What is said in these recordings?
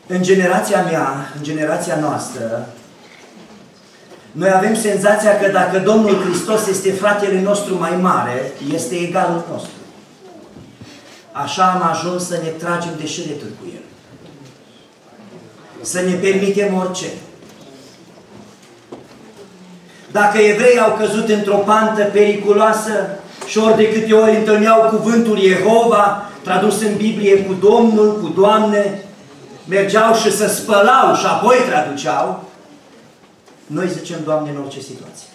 În generația mea, în generația noastră, noi avem senzația că dacă Domnul Hristos este fratele nostru mai mare, este egalul nostru. Așa am ajuns să ne tragem de șireturi cu El. Să ne permitem orice. Dacă evreii au căzut într-o pantă periculoasă și ori de câte ori întâlneau cuvântul Jehova, tradus în Biblie cu Domnul, cu Doamne, mergeau și se spălau și apoi traduceau, noi zicem Doamne în orice situație.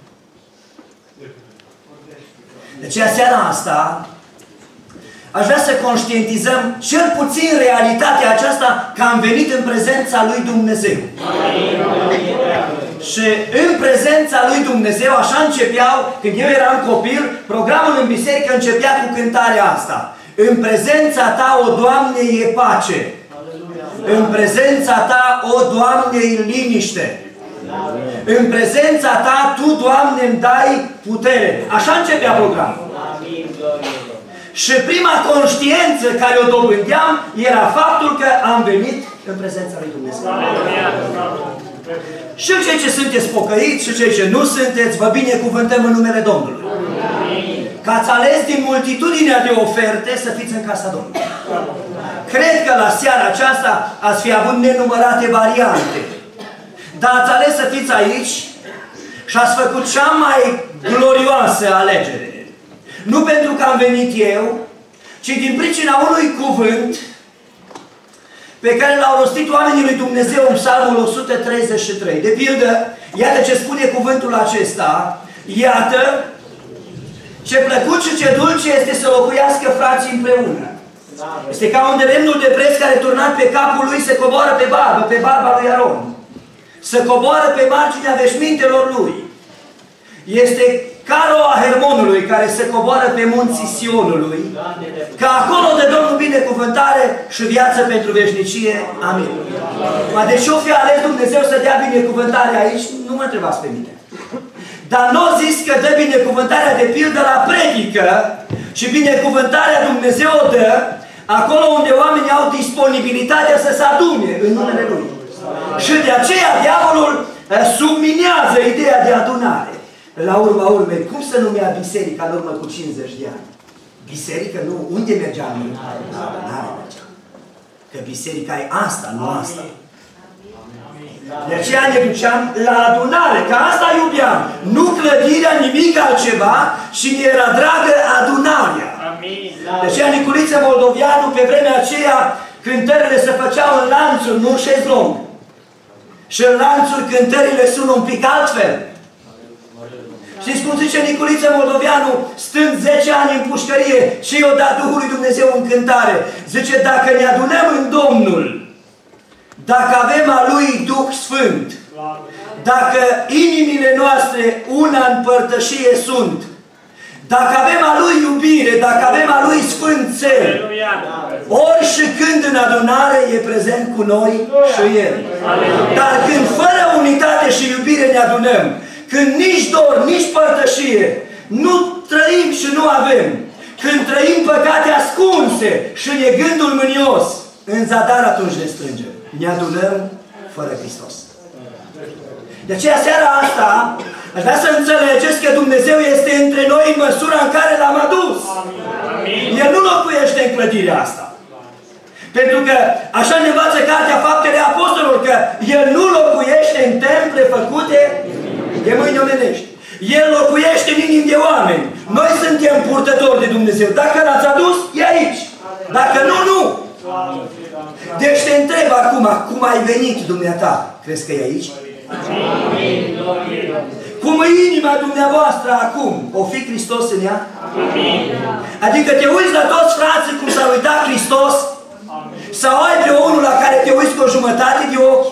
Deci, seara asta, aș vrea să conștientizăm cel puțin realitatea aceasta că am venit în prezența lui Dumnezeu. Și în prezența lui Dumnezeu, așa începeau, când eu eram copil, programul în biserică începea cu cântarea asta. În prezența ta, o Doamne, e pace. În prezența ta, o Doamne, e liniște. În prezența ta, tu, Doamne, îmi dai putere. Așa începea programul. Și prima conștiință care o dobândeam era faptul că am venit în prezența lui Dumnezeu. Și cei ce sunteți pocăiți și cei ce nu sunteți, vă binecuvântăm în numele Domnului. Că ați ales din multitudinea de oferte să fiți în casa Domnului. Cred că la seara aceasta ați fi avut nenumărate variante. Dar ați ales să fiți aici și ați făcut cea mai glorioasă alegere. Nu pentru că am venit eu, ci din pricina unui cuvânt pe care l-au rostit oamenii lui Dumnezeu în Psalmul 133. De pildă, iată ce spune cuvântul acesta: iată ce plăcut și ce dulce este să locuiască frații împreună. Este ca un de lemnul de preț care, turnat pe capul lui, se coboară pe barba lui Aron. Se coboară pe marginea veșmintelor lui. Este ca roa Hermonului care se coboară pe munții Sionului, că acolo de Domnul binecuvântare și viață pentru veșnicie. Amin. De ce o fi ales Dumnezeu să dea binecuvântare aici? Nu mă întrebați pe mine. Dar nu a zis că dă binecuvântarea de pildă la predică, și binecuvântarea Dumnezeu o dă acolo unde oamenii au disponibilitatea să se adune în numele Lui. Și de aceea diavolul subminează ideea de adunare. La urma urmei, cum să numea biserica în urmă cu 50 de ani? Biserică nu. Unde mergeam? La adunare mergeam. Că biserica e asta, nu asta. De aceea ne duceam la adunare, că asta iubeam. Nu clădirea, nimic altceva, și ne era dragă adunarea. De aceea Niculiță Moldovianu, pe vremea aceea, cântările se făceau în lanțuri, nu în șezlong. Și în lanțuri cântările sună un pic altfel. Știți cum zice Niculiță Moldovianu, stând 10 ani în pușcărie, și i-a dat Duhul lui Dumnezeu în cântare? Zice, dacă ne adunăm în Domnul, dacă avem a Lui Duh Sfânt, dacă inimile noastre una în părtășie sunt, dacă avem a Lui iubire, dacă avem a Lui Sfânt Țel, ori și când în adunare e prezent cu noi și El. Dar când fără unitate și iubire ne adunăm, când nici dor, nici părtășie, nu trăim și nu avem, când trăim păcate ascunse și ne gândul mânios, în zadar atunci ne strângem. Ne adunăm fără Hristos. De aceea seara asta aș vrea să înțelegeți că Dumnezeu este între noi în măsura în care L-am adus. El nu locuiește în clădirea asta. Pentru că așa ne învață Cartea Faptele Apostolilor, că El nu locuiește în temple făcute de mâini omenești. El locuiește în inimi de oameni. Noi suntem purtători de Dumnezeu. Dacă L-ați adus, e aici. Dacă nu, nu. Deci te întreb acum, cum ai venit dumneata? Crezi că e aici? Cum e inima dumneavoastră acum? O fi Hristos în ea? Adică te uiți la toți frații cum s-a uitat Hristos? Sau ai pe unul la care te uiți cu o jumătate de ochi?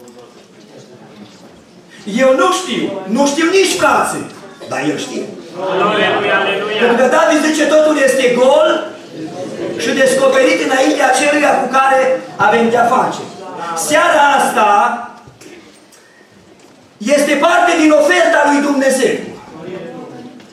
Eu nu știu. Nu știu nici frații. Dar el știe. Pentru că David zice, totul este gol și descoperit înaintea celuia cu care avem de-a face. Seara asta este parte din oferta lui Dumnezeu.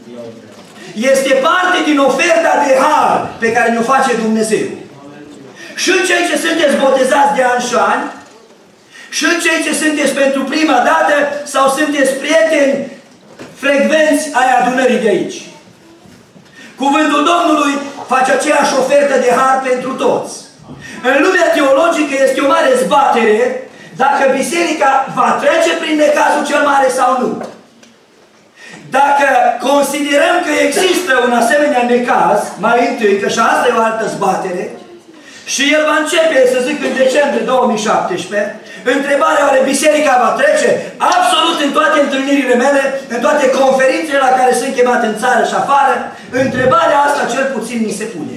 Este parte din oferta de har pe care ne-o face Dumnezeu. Și cei ce sunteți botezați de ani și ani, și cei ce sunteți pentru prima dată sau sunteți prieteni frecvenți ai adunării de aici. Cuvântul Domnului face aceeași ofertă de har pentru toți. În lumea teologică este o mare zbatere dacă biserica va trece prin necazul cel mare sau nu. Dacă considerăm că există un asemenea necaz, mai întâi, că și asta e o altă zbatere, și el va începe, să zic, în decembrie 2017, întrebarea oare biserica va trece? Absolut în toate întâlnirile mele, în toate conferințele la care sunt chemat în țară și afară, întrebarea asta cel puțin mi se pune.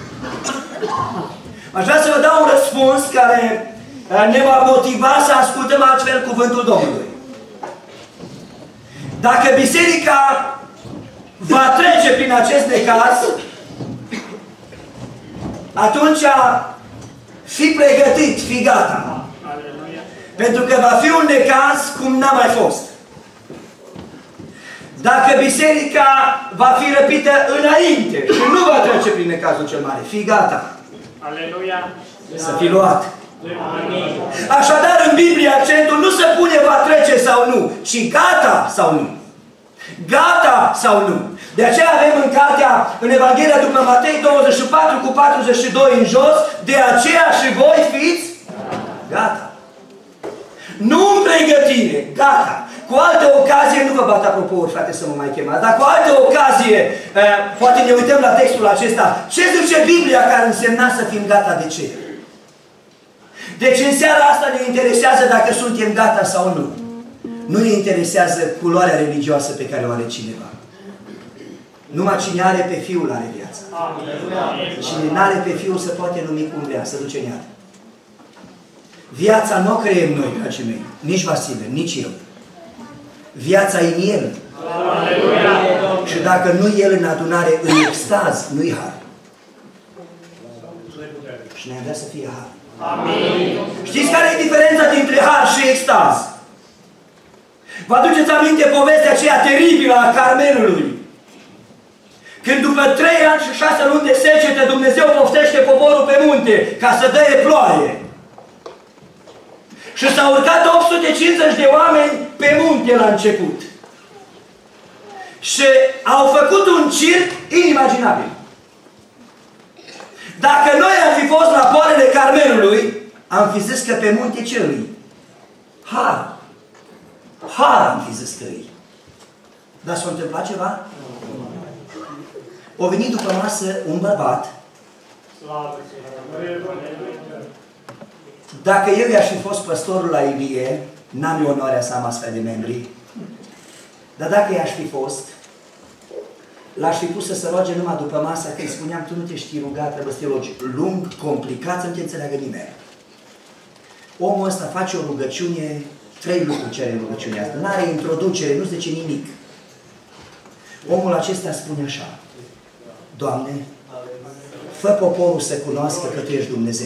Aș vrea să vă dau un răspuns care ne va motiva să ascultăm altfel cuvântul Domnului. Dacă biserica va trece prin acest necaz, atunci fi pregătit, fi gata. Pentru că va fi un necaz cum n-a mai fost. Dacă biserica va fi răpită înainte și nu va trece prin necazul cel mare, fi gata. Aleluia. Să fi luat. Așadar, în Biblie, accentul nu se pune va trece sau nu, ci gata sau nu. Gata sau nu. De aceea avem în cartea, în Evanghelia după Matei 24 cu 42 în jos, de aceea și voi fiți gata. Nu în pregătire, gata. Cu altă ocazie, nu vă bat apropouri, frate, să mă mai chemați, dar cu altă ocazie, poate ne uităm la textul acesta. Ce zice Biblia care însemna să fim gata de ce? Deci în seara asta ne interesează dacă suntem gata sau nu. Nu ne interesează culoarea religioasă pe care o are cineva. Numai cine are pe Fiul are viața. Cine n-are pe Fiul se poate numi cum vrea, să duce în iad. Viața nu o creăm noi, dragii mei. Nici Vasile, nici eu. Viața e în El. Și dacă nu El în adunare, în extaz, nu-i har. Și ne-am vrea să fie har. Amin. Știți care e diferența dintre har și extaz? Vă aduceți aminte povestea aceea teribilă a Carmelului? Când după 3 ani și 6 luni de secetă, Dumnezeu poftește poporul pe munte ca să dăie ploaie. Și s-au urcat 850 de oameni pe munte la început. Și au făcut un circ inimaginabil. Dacă noi am fi fost la poalele Carmelului, am fi zis că pe munte ce îi? Har. Har am fi zis că îi. Dar s-a întâmplat ceva? O venit după masă un bărbat. Dacă eu i-aș fi fost păstorul la Ilie, n-am eu onoarea să am astfel de membri, dar dacă i-aș fi fost, l-aș fi pus să se roage numai după masă, că îi spuneam, tu nu te știi ruga, trebuie să te rogi lung, complicat, să nu te înțeleagă nimeni. Omul ăsta face o rugăciune, 3 lucruri cere în rugăciunea asta. N-are introducere, nu zice nimic. Omul acesta spune așa: Doamne, fă poporul să cunoască că Tu ești Dumnezeu.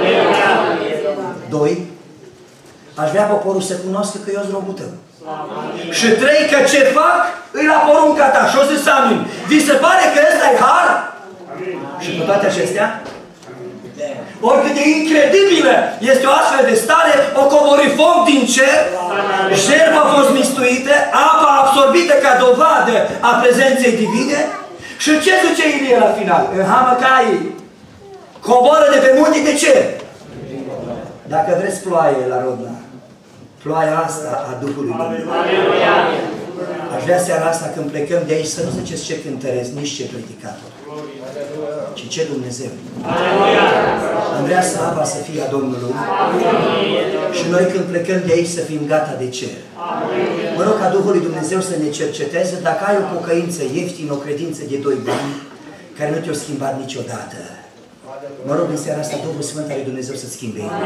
2. Aș vrea poporul să cunoască că eu sunt robul Tău. Și 3. Că ce fac, îi la porunca Ta. Și o zis amin. Vi se pare că ăsta e har? Și cu toate acestea, oricât de incredibilă este o astfel de stare, o coborî foc din cer, jertfa a fost mistuită, apa absorbită ca dovadă a prezenței divine. Și ce zice Ilie la final? În Hamăcai, coboară de pe munte de cer. Dacă vreți ploaie la Rodna, ploaia asta a Duhului Dumnezeu. Aș vrea seara asta când plecăm de aici să nu ziceți ce cântăresc, nici ce predicator, ci ce Dumnezeu. Am vrea slava să fie a Domnului. Și noi când plecăm de aici să fim gata de cer. Mă rog ca Duhul lui Dumnezeu să ne cerceteze dacă ai o pocăință ieftină, o credință de 2 bani, care nu te-a schimbat niciodată. Mă rog în seara asta Duhul Sfânt al lui Dumnezeu să schimbe inima.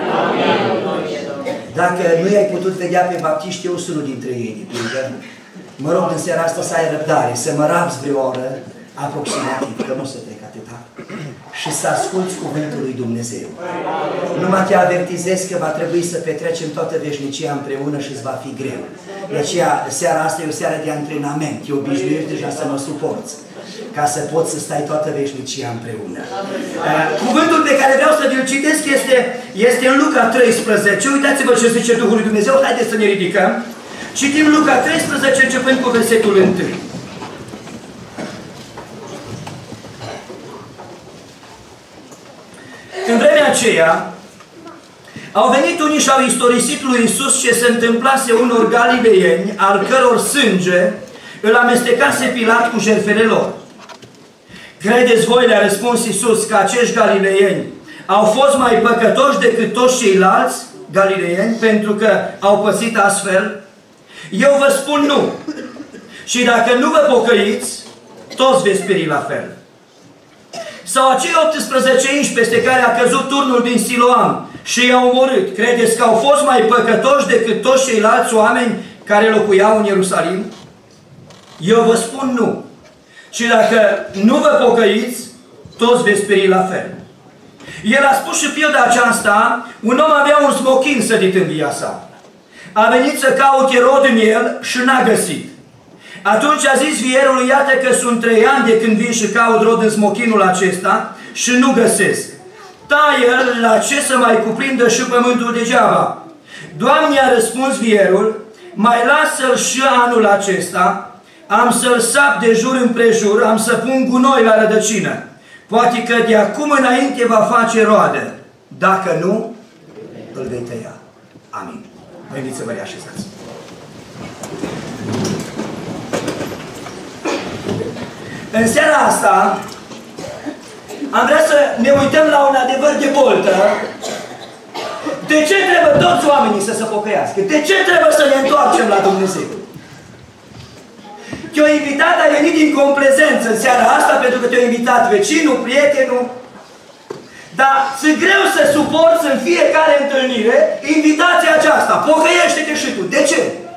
Dacă nu i-ai putut vedea pe baptiști, eu sunt unul dintre ei, de pildă. Mă rog în seara asta să ai răbdare, să mă rabzi vreo oră, aproximativ, că nu se trec atâta, și să asculți cuvântul lui Dumnezeu. Numai te avertizez că va trebui să petrecem toată veșnicia împreună și îți va fi greu. De aceea, seara asta e o seară de antrenament, te obișnuiești deja să mă suporți. ca să poți să stai toată veșnicia împreună. Cuvântul pe care vreau să vi-l citesc este în Luca 13. Uitați-vă ce zice Duhul lui Dumnezeu. Haideți să ne ridicăm. Citim Luca 13 începând cu versetul 1. În vremea aceea, au venit unii și au istorisit lui Iisus ce se întâmplase unor galileieni, al căror sânge îl amestecase Pilat cu jertfele lor. Credeți voi, le-a răspuns Iisus, că acești galileieni au fost mai păcătoși decât toți ceilalți galileieni pentru că au pățit astfel? Eu vă spun nu. Și dacă nu vă pocăiți, toți veți pieri la fel. Sau acei 18 inși peste care a căzut turnul din Siloam și i-au omorât, credeți că au fost mai păcătoși decât toți ceilalți oameni care locuiau în Ierusalim? Eu vă spun nu. Și dacă nu vă pocăiți, toți veți pieri la fel. El a spus și pilda aceasta, un om avea un smochin sădit în via sa. A venit să caute rod în el și n-a găsit. Atunci a zis vierului, iată că sunt 3 ani de când vin și caut rod în smochinul acesta și nu găsesc. Taie-l, la ce să mai cuprindă și pământul degeaba? Doamne, a răspuns vierul, mai lasă-l și anul acesta, am să-l sap de jur împrejur, am să pun gunoi la rădăcină. Poate că de acum înainte va face roadă. Dacă nu, îl vei tăia. Amin. Veniți să vă reașezați. În seara asta am vrea să ne uităm la un adevăr de boltă. De ce trebuie toți oamenii să se pocăiască? De ce trebuie să ne întoarcem la Dumnezeu? Te-o invitat, ai venit din complezență în seara asta pentru că te-a invitat vecinul, prietenul. Dar ți-e greu să suporți în fiecare întâlnire invitația aceasta. Pocăiește-te și tu. De ce?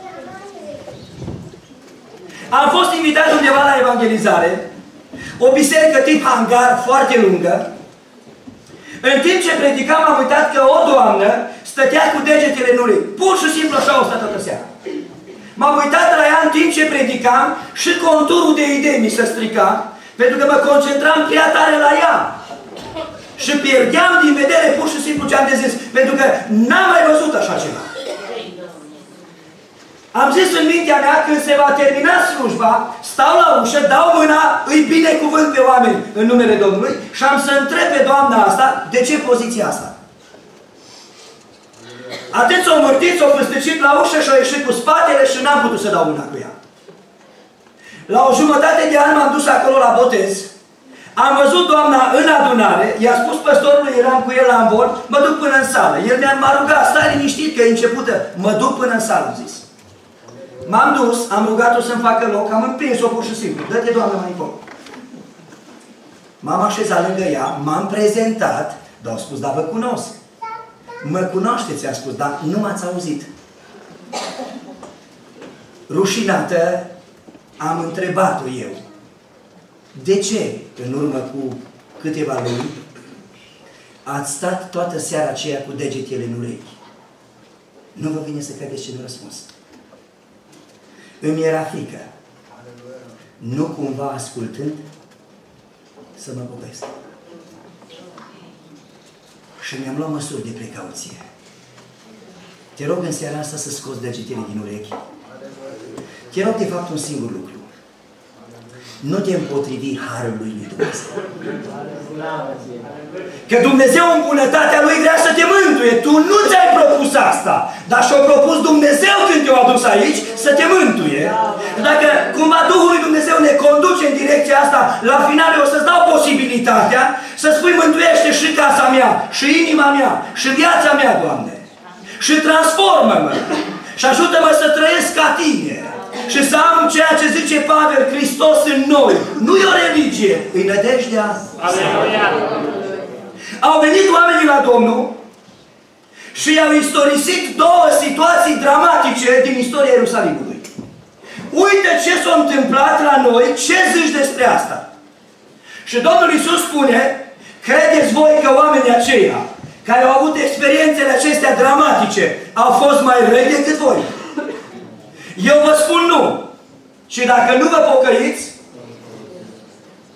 Am fost invitat undeva la evangelizare, o biserică tip hangar, foarte lungă. În timp ce predicam, am uitat că o doamnă stătea cu degetele în urechi. Pur și simplu așa o stă toată seara. M-am uitat la ea în timp ce predicam și conturul de idei mi se strica, pentru că mă concentram prea tare la ea. Și pierdeam din vedere pur și simplu ce am de zis, pentru că n-am mai văzut așa ceva. Am zis în mintea mea, când se va termina slujba, stau la ușă, dau mâna, îi binecuvânt pe oameni în numele Domnului și am să întreb pe doamna asta, de ce poziția asta? Atât s-o învârtit, s-o păstăcit la ușă și-o ieșit cu spatele și n-am putut să dau mâna cu ea. La o jumătate de an m-am dus acolo la botez, am văzut doamna în adunare, i-a spus păstorului, eram cu el la învor, mă duc până în sală. El m-a rugat, stai liniștit că e începută, mă duc până în sală, am zis. M-am dus, am rugat-o să-mi facă loc, am împins-o pur și simplu. Dă-te, doamnă, mai încolo. M-am așezat lângă ea, m-am prezentat, dar au spus, dar vă cunosc. Mă cunoașteți, a spus, dar nu m-ați auzit. Rușinată, am întrebat-o eu. De ce, în urmă cu câteva luni, ați stat toată seara aceea cu degetele în urechi? Nu vă vine să credeți ce mi-a răspuns. Îmi era frică. Nu cumva ascultând să mă pocăiesc. Și mi-am luat măsuri de precauție. Te rog în seara asta să scoți degetele din urechi. Te rog de fapt un singur lucru. Nu te împotrivi harului lui Dumnezeu. Că Dumnezeu în bunătatea Lui vrea să te mântuie. Tu nu ți-ai propus asta. Dar și-a propus Dumnezeu când te-a adus aici să te mântuie. Dacă cumva Duhul lui Dumnezeu ne conduce în direcția asta, la final eu o să-ți dau posibilitatea să spui mântuiește și casa mea, și inima mea, și viața mea, Doamne. Și transformă-mă. Și ajută-mă să trăiesc ca Tine. Și să am ceea ce zice Pavel, Hristos în noi. Nu e o religie, e nădejdea. Aleluia! Au venit oamenii la Domnul și i-au istorisit 2 situații dramatice din istoria Ierusalimului. Uite ce s-a întâmplat la noi, ce zici despre asta? Și Domnul Iisus spune, credeți voi că oamenii aceia care au avut experiențele acestea dramatice au fost mai răi decât voi? Eu vă spun nu. Și dacă nu vă pocăiți,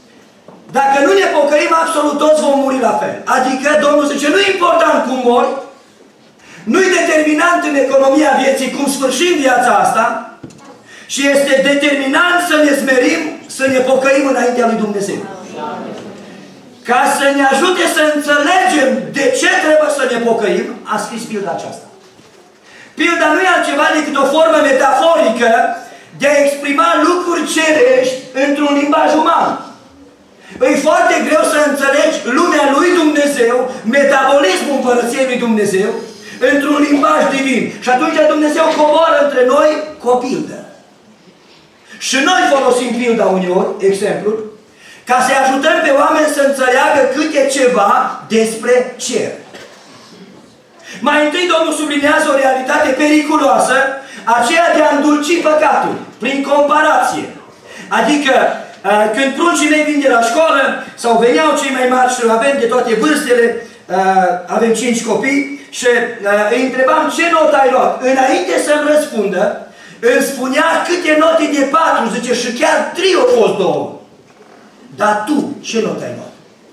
Dacă nu ne pocăim, absolut toți vom muri la fel. Adică Domnul zice, nu e important cum mori, nu-i determinant în economia vieții cum sfârșim viața asta, și este determinant să ne smerim, să ne pocăim înaintea lui Dumnezeu. Ca să ne ajute să înțelegem de ce trebuie să ne pocăim, a scris pilda aceasta. Pilda nu e altceva decât o formă metaforică de a exprima lucruri cerești într-un limbaj uman. E foarte greu să înțelegi lumea lui Dumnezeu, metabolismul împărăției lui Dumnezeu, într-un limbaj divin. Și atunci Dumnezeu coboară între noi cu o pildă. Și noi folosim pilda uneori, exemplul, ca să-i ajutăm pe oameni să înțeleagă câte ceva despre cer. Mai întâi Domnul sublinează o realitate periculoasă, aceea de a îndulci păcatul, prin comparație. Adică, când pruncii mei vin de la școală, sau veneau cei mai mari și avem de toate vârstele, avem 5 copii, și îi întrebam ce notă ai luat. Înainte să-mi răspundă, îmi spunea câte note de 4, zice, și chiar 3 au fost 2. Dar tu, ce notă ai luat?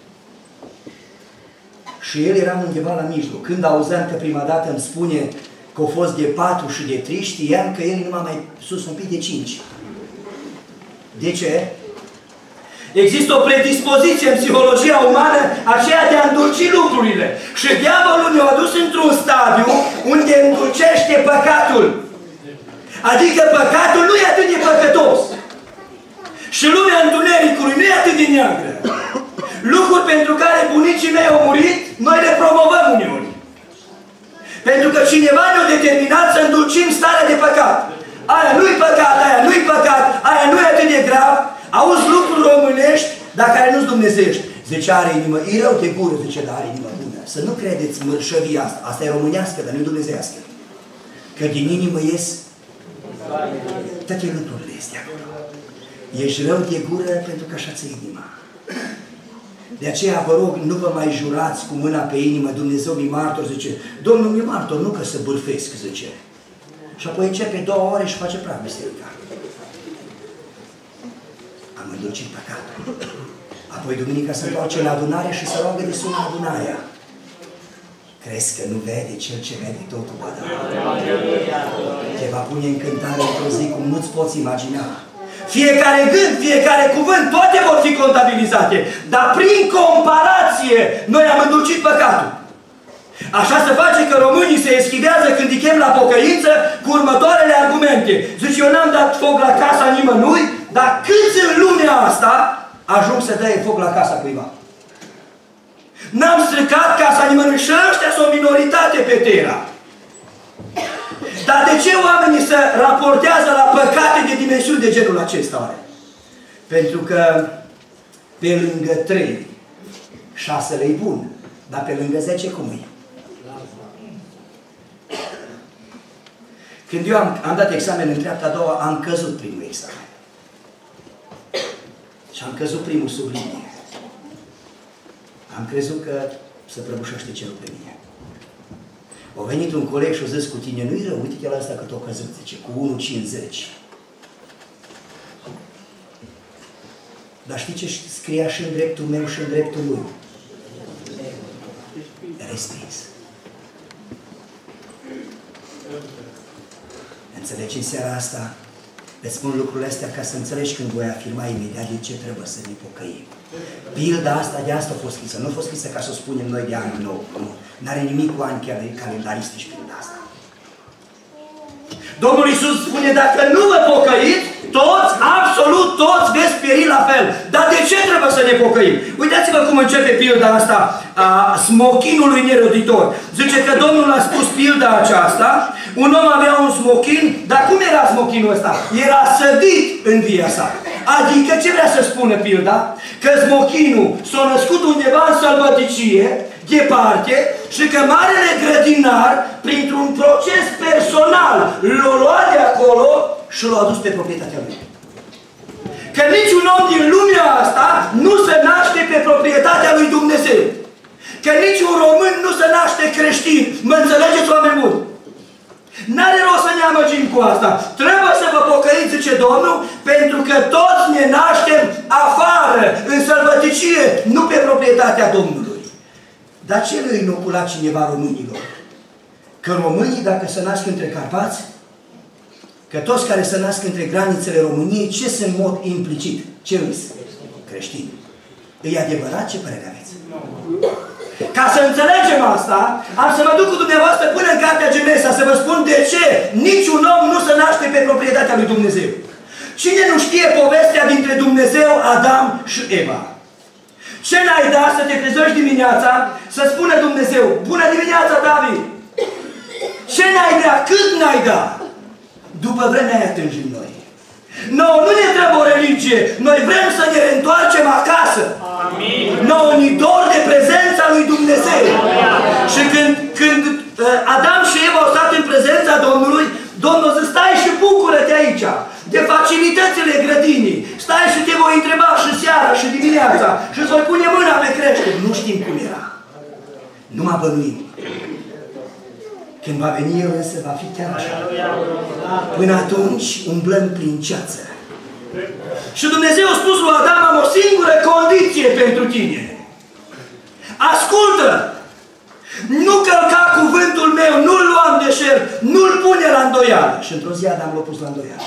Și el era undeva la mijloc. Când auzeam că prima dată îmi spune că au fost de 4 și de 3, știam că el numai mai sus un pic de 5. De ce? Există o predispoziție în psihologia umană, aceea de a îndulci lucrurile. Și diavolul ne-a adus într-un stadiu unde îndulcește păcatul. Adică păcatul nu e atât de păcătos. Și lumea întunericului nu e atât de neagră. Lucruri pentru care bunicii mei au murit, noi le promovăm uneori. Pentru că cineva ne-a determinat să îndulcim starea de păcat. Aia nu-i păcat, aia nu-i păcat, aia nu e atât de grav. Auzi lucruri românești, dar care nu-s dumnezeiești. Zice, are inimă, e rău de gură, zice, dar are inimă bună. Să nu credeți mărșăvia asta. Asta e românească, dar nu dumnezeiască. Că din inimă ies toate lucrurile astea acolo. Ești rău de gură pentru că așa ți-e inima. De aceea vă rog, nu vă mai jurați cu mâna pe inimă, Dumnezeu mi martor, zice, Domnul mi martor, nu că să bârfesc, zice. Și apoi începe 2 ore și face praf biserica. Am îndulcit păcatul. Apoi duminica se întoarce la adunare și se roagă de sună adunarea. Crezi că nu vede cel ce vede totul, ba da. Te va pune în cântare într-o zi cum nu-ți poți imagina. Fiecare gând, fiecare cuvânt, toate vor fi contabilizate. Dar prin comparație, noi am îndulcit păcatul. Așa se face că românii se eschivează când îi chem la pocăință cu următoarele argumente. Zice, eu n-am dat foc la casa nimănui, dar câți în lumea asta ajung să dea foc la casa cuiva? N-am stricat casa nimănui și ăștia sunt o minoritate pe terra. Dar de ce oamenii se raportează la păcate de dimensiuni de genul acesta? Pentru că pe lângă 3, 6 e bun, dar pe lângă 10 cum e? Când eu am dat examen în treapta a doua, am căzut primul examen. Și am căzut primul sub linie. Am crezut că se prăbușește cerul pe mine. A venit un coleg și a zis cu tine, nu-i rău, uite-te la ăsta cât o căzut, zice, cu 1,50. Dar știi ce scria și în dreptul meu și în dreptul lui? Respins. Înțelegi în seara asta? Îți spun lucrurile astea ca să înțelegi când voi afirma imediat de ce trebuie să ne pocăim. Pilda asta de asta a fost scrisă. Nu a fost scrisă ca să o spunem noi de anul nou. Nu. N-are nimic cu ani calendaristici pilda asta. Domnul Iisus spune, dacă nu vă pocăiți, toți, absolut toți veți pieri la fel. Dar de ce trebuie să ne pocăim? Uitați-vă cum începe pilda asta a smochinului neroditor. Zice că Domnul a spus pilda aceasta, un om avea un smochin, dar cum era smochinul ăsta? Era sădit în via sa. Adică ce vrea să spună pilda? Că smochinul s-a născut undeva în sălbăticie, departe, și că marele grădinar, printr-un proces personal, l-a luat de acolo și l-a adus pe proprietatea lui. Că niciun om din lumea asta nu se naște pe proprietatea lui Dumnezeu. Că niciun român nu se naște creștin. Mă înțelegeți, oameni buni? N-are rost să ne amăgim cu asta. Trebuie să vă pocăiți, zice Domnul, pentru că toți ne naștem afară, în sălbăticie, nu pe proprietatea Domnului. Dar ce le-a inoculat cineva românilor? Că românii, dacă se nasc între Carpați, că toți care se nasc între granițele României, ce sunt în mod implicit? Ce îs? Creștini. E adevărat? Ce părere aveți? Ca să înțelegem asta, am să mă duc cu dumneavoastră până în Cartea Genesa să vă spun de ce niciun om nu se naște pe proprietatea lui Dumnezeu. Cine nu știe povestea dintre Dumnezeu, Adam și Eva? Ce n-ai da să te trezești dimineața, să spună Dumnezeu, bună dimineața, David! Ce n-ai da? Cât n-ai da? După vremea aia tânjim noi. Nouă nu ne trebuie o religie, noi vrem să ne reîntoarcem acasă. Nouă ni dor de prezența lui Dumnezeu. Și când Adam și Eva au stat în prezența Domnului, Domnul zice, stai și bucură-te aici de facilitățile grădinii. Stai și te voi întreba și seara și dimineața și îți voi pune mâna pe creștere. Nu știm cum era. Numai bănuim. Când va veni El însă, va fi chiar așa. Până atunci, umblăm prin ceață. Și Dumnezeu a spus lui Adam, am o singură condiție pentru tine. Ascultă! Nu călca cuvântul meu, nu-l lua în deșert, nu-l pune la îndoială. Și într-o zi Adam l-a pus la îndoială.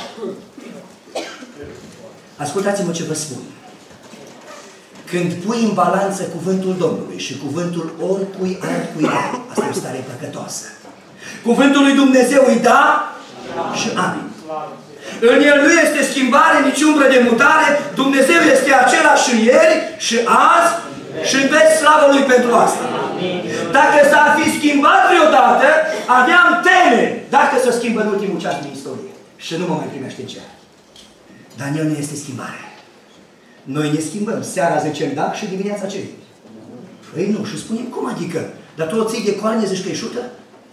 Ascultați-mă ce vă spun. Când pui în balanță cuvântul Domnului și cuvântul oricui altcuiva, asta e o stare păcătoasă. Cuvântul lui Dumnezeu îi da și amin. În el nu este schimbare, nici umbră de mutare. Dumnezeu este același și ieri, și azi, și în veci slavă Lui pentru asta. Dacă s-ar fi schimbat vreodată, aveam teme dacă se schimbă în ultimul ceas din istorie. Și nu mă mai primește în cer. Dar în el nu este schimbare. Noi ne schimbăm. Seara zicem da și dimineața ce? Păi nu. Și spunem, cum adică? Dar tu o ții de coarne, zici că e șută?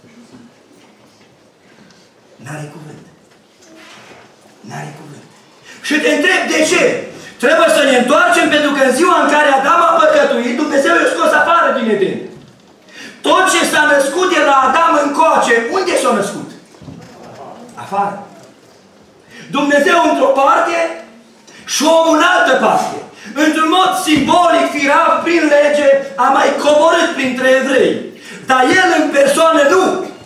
N-are cuvânt. N-are cuvânt. Și te întreb de ce? Trebuie să ne întoarcem pentru că în ziua în care Adam a păcătuit, Dumnezeu i-a scos afară din Eden. Tot ce s-a născut de la Adam încoace, unde s-a născut? Afară. Dumnezeu într-o parte și omul în altă parte. Într-un mod simbolic, firav, prin lege, a mai coborât printre evrei. Dar el în persoană nu.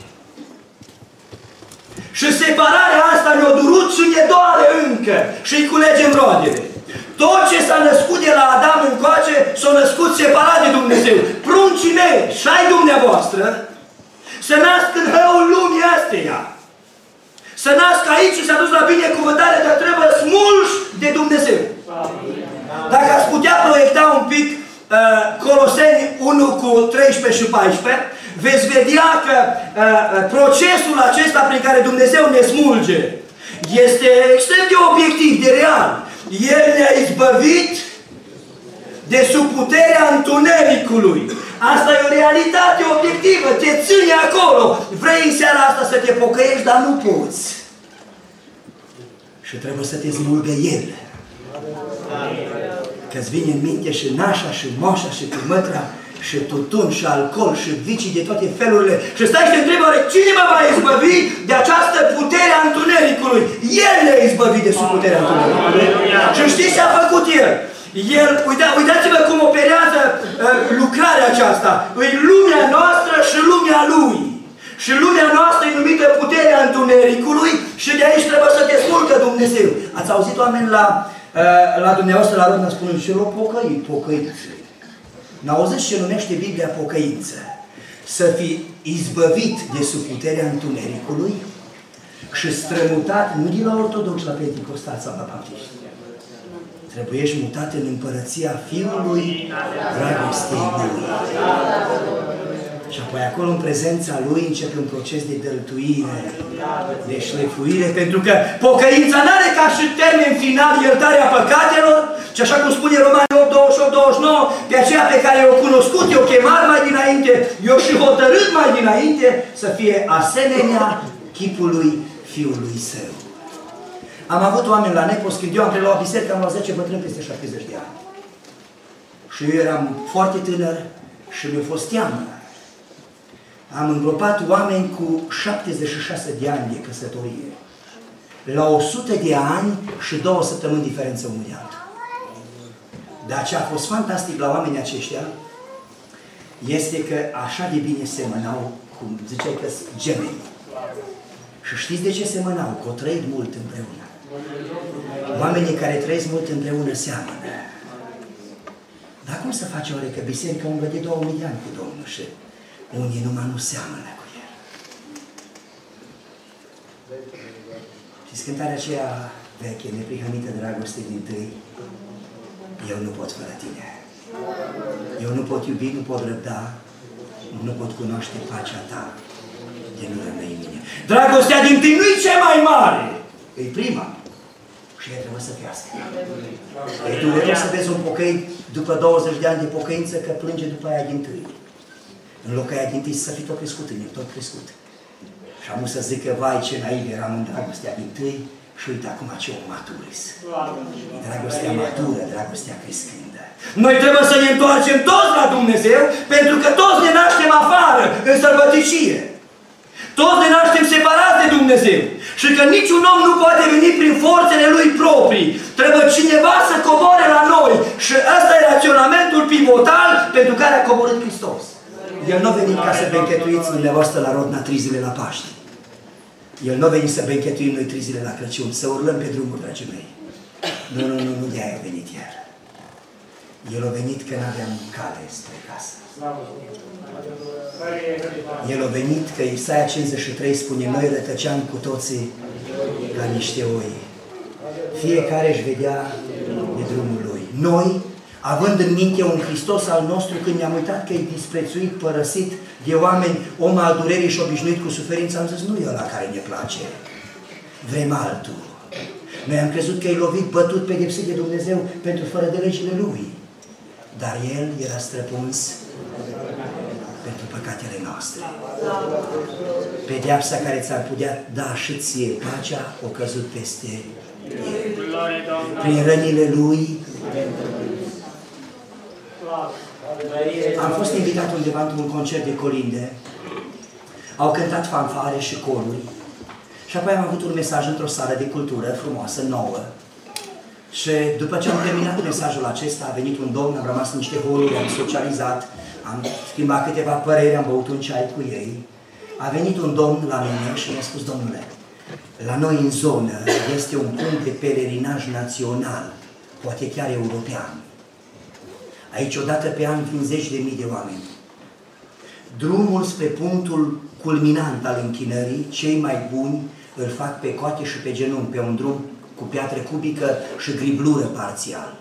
Și separarea asta ne-a durut și ne doare încă. Și îi culegem roadele. Tot ce s-a născut de la Adam încoace, s-a născut separat de Dumnezeu. Pruncii mei și ai dumneavoastră să nasc în hăul lumii astea. Să nasc aici și s-a dus la binecuvântare, dar trebuie smulși de Dumnezeu. Dacă ați putea proiecta un pic Coloseni 1 cu 13 și 14, veți vedea că procesul acesta prin care Dumnezeu ne smulge este extrem de obiectiv, de real. El ne-a izbăvit de sub puterea întunericului. Asta e o realitate obiectivă, te ține acolo. Vrei în seara asta să te pocăiești, dar nu poți. Și trebuie să te smulgă El. Că-ți vine în minte și nașa, și moșa, și cumătra, și tutun, și alcool, și vicii de toate felurile. Și stai și te întrebi, oare cine mă va izbăvi de această putere a întunericului? El ne-a izbăvit de sub puterea întunericului. Și știți ce a făcut El? El, uitați-vă cum operează lucrarea aceasta. E lumea noastră și lumea Lui. Și lumea noastră e numită puterea întunericului și de aici trebuie să te smulgă Dumnezeu. Ați auzit oameni la dumneavoastră la rând spunând și l-o pocăință. N-auziți ce numește Biblia pocăință? Să fii izbăvit de sub puterea întunericului și strămutat nu din la ortodox la penticostal sau la baptiști. Trebuie ești mutat în împărăția Fiului dragostei Lui. Și apoi acolo în prezența Lui începe un proces de dăltuire, de șlefuire, pentru că pocăința n-are ca și termen final iertarea păcatelor, și așa cum spune Romani 8, 28, 29, pe aceea pe care i-o cunoscut, i-o chemat mai dinainte, i-o și hotărât mai dinainte să fie asemenea chipului Fiului Său. Am avut oameni la Nepos, când eu am preluat biserica, am luat 10 bătrâni peste 70 de ani. Și eu eram foarte tânăr și mi-a fost teamă. Am îngropat oameni cu 76 de ani de căsătorie. La 100 de ani și 2 săptămâni diferență unul de altul. Dar ce a fost fantastic la oamenii aceștia este că așa de bine semănau, cum ziceai că sunt gemeni. Și știți de ce semănau? Că au trăit mult împreună. Oamenii care trăiesc mult împreună seamănă. Dar cum să face oare că biserica umblă de 2000 de ani cu Domnul și unii numai nu seamănă cu El? Știți cântarea aceea veche, neprihănită dragoste din tâi? Eu nu pot fără tine. Eu nu pot iubi, nu pot răbda, nu pot cunoaște pacea ta de nu rămâi în mine. Dragostea din tâi nu-i cea mai mare, e prima. Și ea trebuie să fiască. E dureros să vezi un pocăit după 20 de ani de pocăință că plânge după aia din tâi. În loc aia din tâi să fii tot crescut în el, tot crescut. Și am să zic că, vai, ce naiv eram în dragostea din tâi și uite acum ce om maturis. Dragostea matură, dragostea crescândă. Noi trebuie să ne întoarcem toți la Dumnezeu, pentru că toți ne naștem afară, în sărbăticie. Toți ne naștem separați de Dumnezeu. Și că niciun om nu poate veni prin forțele lui proprii. Trebuie cineva să coboare la noi. Și ăsta e raționamentul pivotal pentru care a coborât Hristos. El nu a venit ca să benchetuiți dumneavoastră la Rodna 3 zile la Paște. El nu a venit să benchetuim noi 3 zile la Crăciun, să urlăm pe drumuri, dragii mei. Nu de aia a venit El. El a venit că n-aveam cale spre casă. El a venit că Isaia 53 spune, noi rătăceam cu toții ca niște oi. Fiecare își vedea de drumul lui. Noi, având în minte un Hristos al nostru, când ne-am uitat că e disprețuit, părăsit de oameni, om al durerii și obișnuit cu suferință, am zis, nu e ăla care ne place. Vrem altul. Noi am crezut că e lovit, bătut, pedepsit de Dumnezeu pentru fără de legile Lui. Dar El era străpuns pentru păcatele noastre. Pedeapsa care ți-ar putea da și ție pacea, o căzut peste El. Prin rănile Lui am fost invitat undeva într-un concert de colinde. Au cântat fanfare și coruri. Și apoi am avut un mesaj într-o sală de cultură frumoasă, nouă. Și după ce am terminat mesajul acesta, a venit un domn, am rămas în niște holuri, am socializat, am schimbat câteva păreri, am băut un ceai cu ei. A venit un domn la mine și mi-a spus, domnule, la noi în zonă este un punct de pelerinaj național, poate chiar european. Aici odată pe an vin 10.000 de oameni. Drumul spre punctul culminant al închinării, cei mai buni îl fac pe coate și pe genunchi, pe un drum cu piatră cubică și griblură parțial.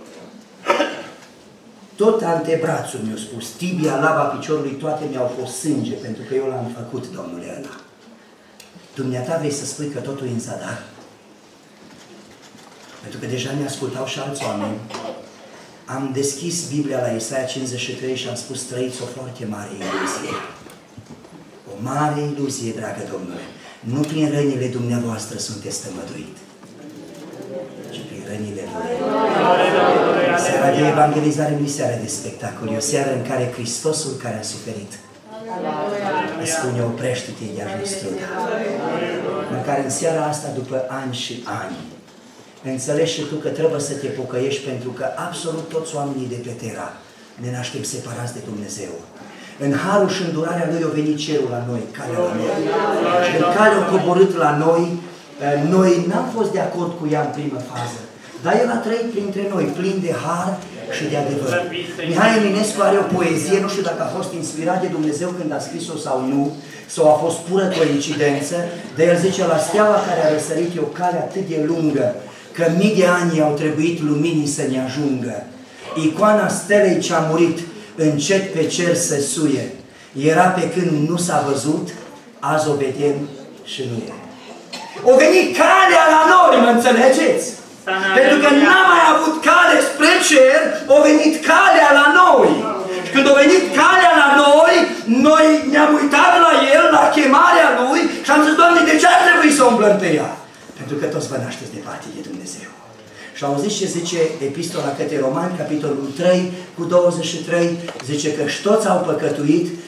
Tot antebrațul mi-a spus, tibia, laba piciorului, toate mi-au fost sânge, pentru că eu l-am făcut, domnule ăla. Dumneata vrei să spui că totul e în zadar? Pentru că deja ne ascultau și alți oameni. Am deschis Biblia la Isaia 53 și am spus, trăiți o foarte mare iluzie. O mare iluzie, dragă Domnule. Nu prin rănile dumneavoastră sunteți tămăduit, ci prin rănile Lui. Seara de evangelizare nu e seara de spectacol, e o seară în care Hristosul care a suferit îți spune, oprește-te de ajuns truda. Măcar în seara asta, după ani și ani, înțelegi și tu că trebuie să te pocăiești, pentru că absolut toți oamenii de pe Terra ne naștem separați de Dumnezeu. În harul și îndurarea Lui a venit cerul la noi, calea la noi. Și când calea a coborât la noi, noi n-am fost de acord cu ea în primă fază. Dar El a trăit printre noi, plin de har și de adevăr. Mihai Eminescu are o poezie, nu știu dacă a fost inspirat de Dumnezeu când a scris-o sau nu, sau a fost pură coincidență, dar el zice, la steaua care a răsărit e o cale atât de lungă, că mii de ani au trebuit luminii să ne ajungă. Icoana stelei ce-a murit, încet pe cer se suie. Era pe când nu s-a văzut, azi o vedem și nu e. O venit calea la noi, mă înțelegeți? Pentru că n-a mai avut cale spre cer, o venit calea la noi. Și când a venit calea la noi, noi ne-am uitat la El, la chemarea Lui și am zis, Doamne, de ce ar trebui să umblăm pe ea? Pentru că toți vă nașteți departe de Dumnezeu. Și auziți ce zice Epistola către Romani, capitolul 3, cu 23, zice că și toți au păcătuit,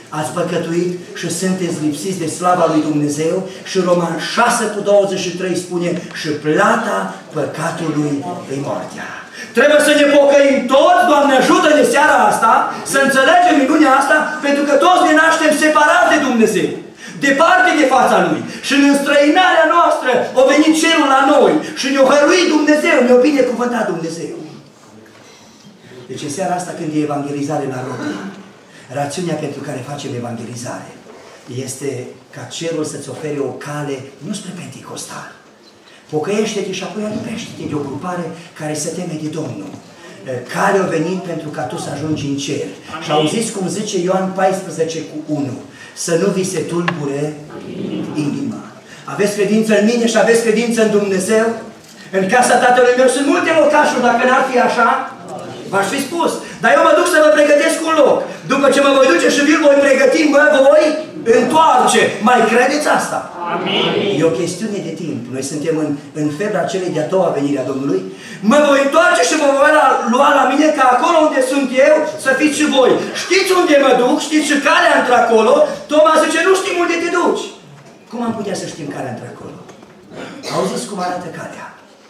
ați păcătuit și sunteți lipsiți de slava lui Dumnezeu și Roman 6:23 spune și plata păcatului e moartea. Trebuie să ne pocăim toți, Doamne ajută-ne seara asta, să înțelegem minunea asta, pentru că toți ne naștem separați de Dumnezeu, departe de fața Lui. Și în înstrăinarea noastră a venit cerul la noi și ne-a hăruit Dumnezeu, ne-a binecuvântat Dumnezeu. Deci în seara asta când e evangelizare la Rodi, rațiunea pentru care facem evangelizare este ca cerul să-ți ofere o cale nu spre Pentecostal. Pocăiește-te și apoi alipește-te de o grupare care se teme de Domnul. Care a venit pentru ca tu să ajungi în cer. Amin. Și auziți cum zice Ioan 14:1. Să nu vi se tulbure inima. Aveți credință în mine și aveți credință în Dumnezeu? În casa Tatălui meu sunt multe locașuri, dacă n-ar fi așa, v-aș fi spus. Dar eu mă duc să vă pregătesc un loc. După ce mă voi duce și vi-l voi pregăti, mă voi întoarce. Mai credeți asta? Amin. E o chestiune de timp. Noi suntem în febra celei de-a doua venire a Domnului. Mă voi întoarce și mă voi lua la mine ca acolo unde sunt eu să fiți și voi. Știți unde mă duc? Știți și calea într-acolo? Toma zice, nu știm unde te duci. Cum am putea să știm calea într-acolo? Auziți cum arată calea?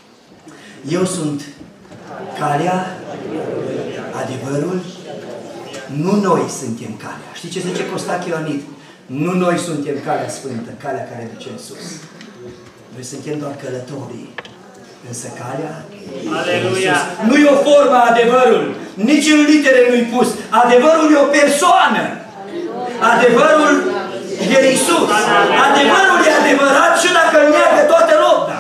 Eu sunt calea, adevărul, nu noi suntem calea. Știți ce zice Costache Ioanid? Nu noi suntem calea sfântă, calea care duce în sus. Noi suntem doar călătorii. Însă calea... Aleluia! Nu e o formă adevărul, nici în litere nu-i pus. Adevărul e o persoană. Adevărul e Iisus. Adevărul e adevărat și dacă îl neagă toată lupta.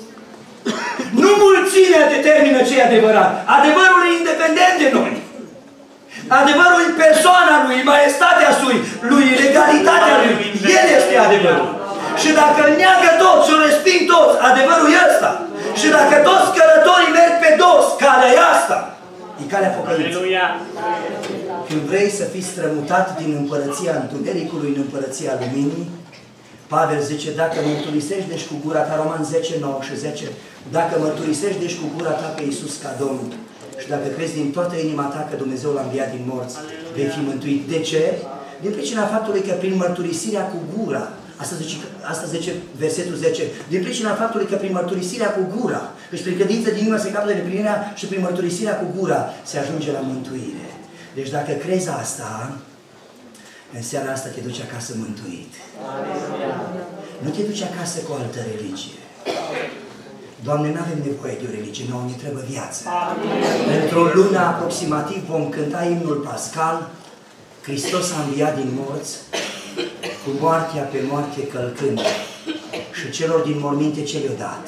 Nu mulțimea determină ce e adevărat. Adevărul e independent de noi. Adevărul e persoana Lui, maestatea Lui, legalitatea Lui. El este adevărul. Și dacă îl neagă toți și îl resping toți, adevărul e ăsta. Și dacă toți călătorii merg pe dos, calea e asta. E calea pocăinței. Când vrei să fii strămutat din împărăția întunericului în împărăția luminii, Pavel zice, dacă mărturisești deci cu gura ta, Roman 10:9 și 10, dacă mărturisești deci cu gura ta pe Iisus ca Domn și dacă crezi din toată inima ta că Dumnezeu l-a înviat din morți, vei fi mântuit. De ce? Din pricina faptului că prin mărturisirea cu gura, asta zice versetul 10, din pricina faptului că prin mărturisirea cu gura, deci prin credință din inimă se capătă de neprihănirea și prin mărturisirea cu gura se ajunge la mântuire. Deci dacă crezi asta, în seara asta te duci acasă mântuit. Nu te duci acasă cu o altă religie. Doamne, nu avem nevoie de o religie, nouă ne trebuie viață. Într-o lună aproximativ vom cânta imnul pascal, Hristos a înviat din morți, cu moartea pe moarte călcând și celor din morminte ce le-a dat.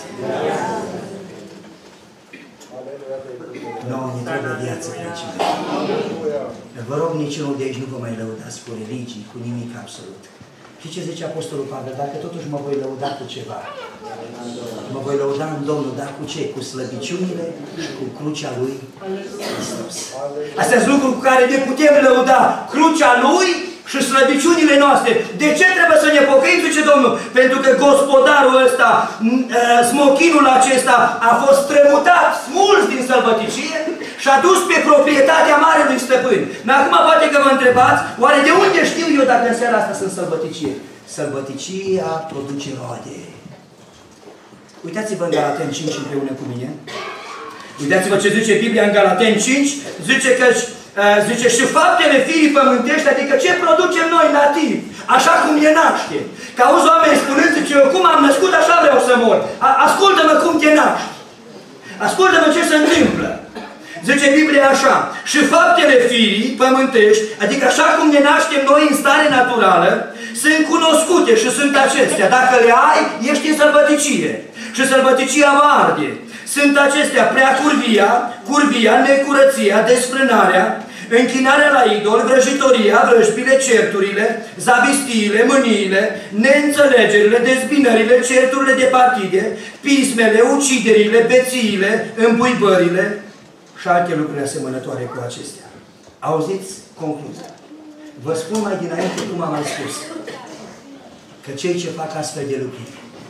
Nouă ne trebuie viață, dragii mei. Vă rog, niciunul de aici nu vă mai lăudați cu religii, cu nimic absolut. Și ce zice Apostolul Pavel? Dacă totuși mă voi lăuda cu ceva, mă voi lăuda în Domnul, dar cu ce? Cu slăbiciunile și cu crucea Lui Hristos. Astea sunt lucruri cu care ne putem lăuda. Crucea Lui și slăbiciunile noastre. De ce trebuie să ne pocăim, zice Domnul? Pentru că gospodarul ăsta, smochinul acesta a fost strămutat, smuls din sălbăticie și a dus pe proprietatea marelui stăpân. Dar acum poate că vă întrebați, oare de unde știu eu dacă în seara asta sunt sălbăticie? Sălbăticia produce roade. Uitați-vă în Galateni 5 împreună cu mine. Uitați-vă ce zice Biblia în Galateni 5. Zice și faptele firii pământești, adică ce producem noi nativ, așa cum ne naște. Că auzi oameni spunând, zice, eu cum am născut, așa vreau să mor. Ascultă-mă cum te naști. Ascultă-mă ce se întâmplă. Zice Biblia așa, și faptele firii pământești, adică așa cum ne naștem noi în stare naturală, sunt cunoscute și sunt acestea. Dacă le ai, ești în sălbăticie. Și sălbăticia va arde. Sunt acestea curvia, necurăția, desfrânarea, închinarea la idol, vrăjitoria, vrăjbile, certurile, zavistiile, mâniile, neînțelegerile, dezbinările, certurile de partide, pismele, uciderile, bețiile, îmbuibările și alte lucruri asemănătoare cu acestea. Auziți concluzia. Vă spun mai dinainte cum am mai spus, că cei ce fac astfel de lucruri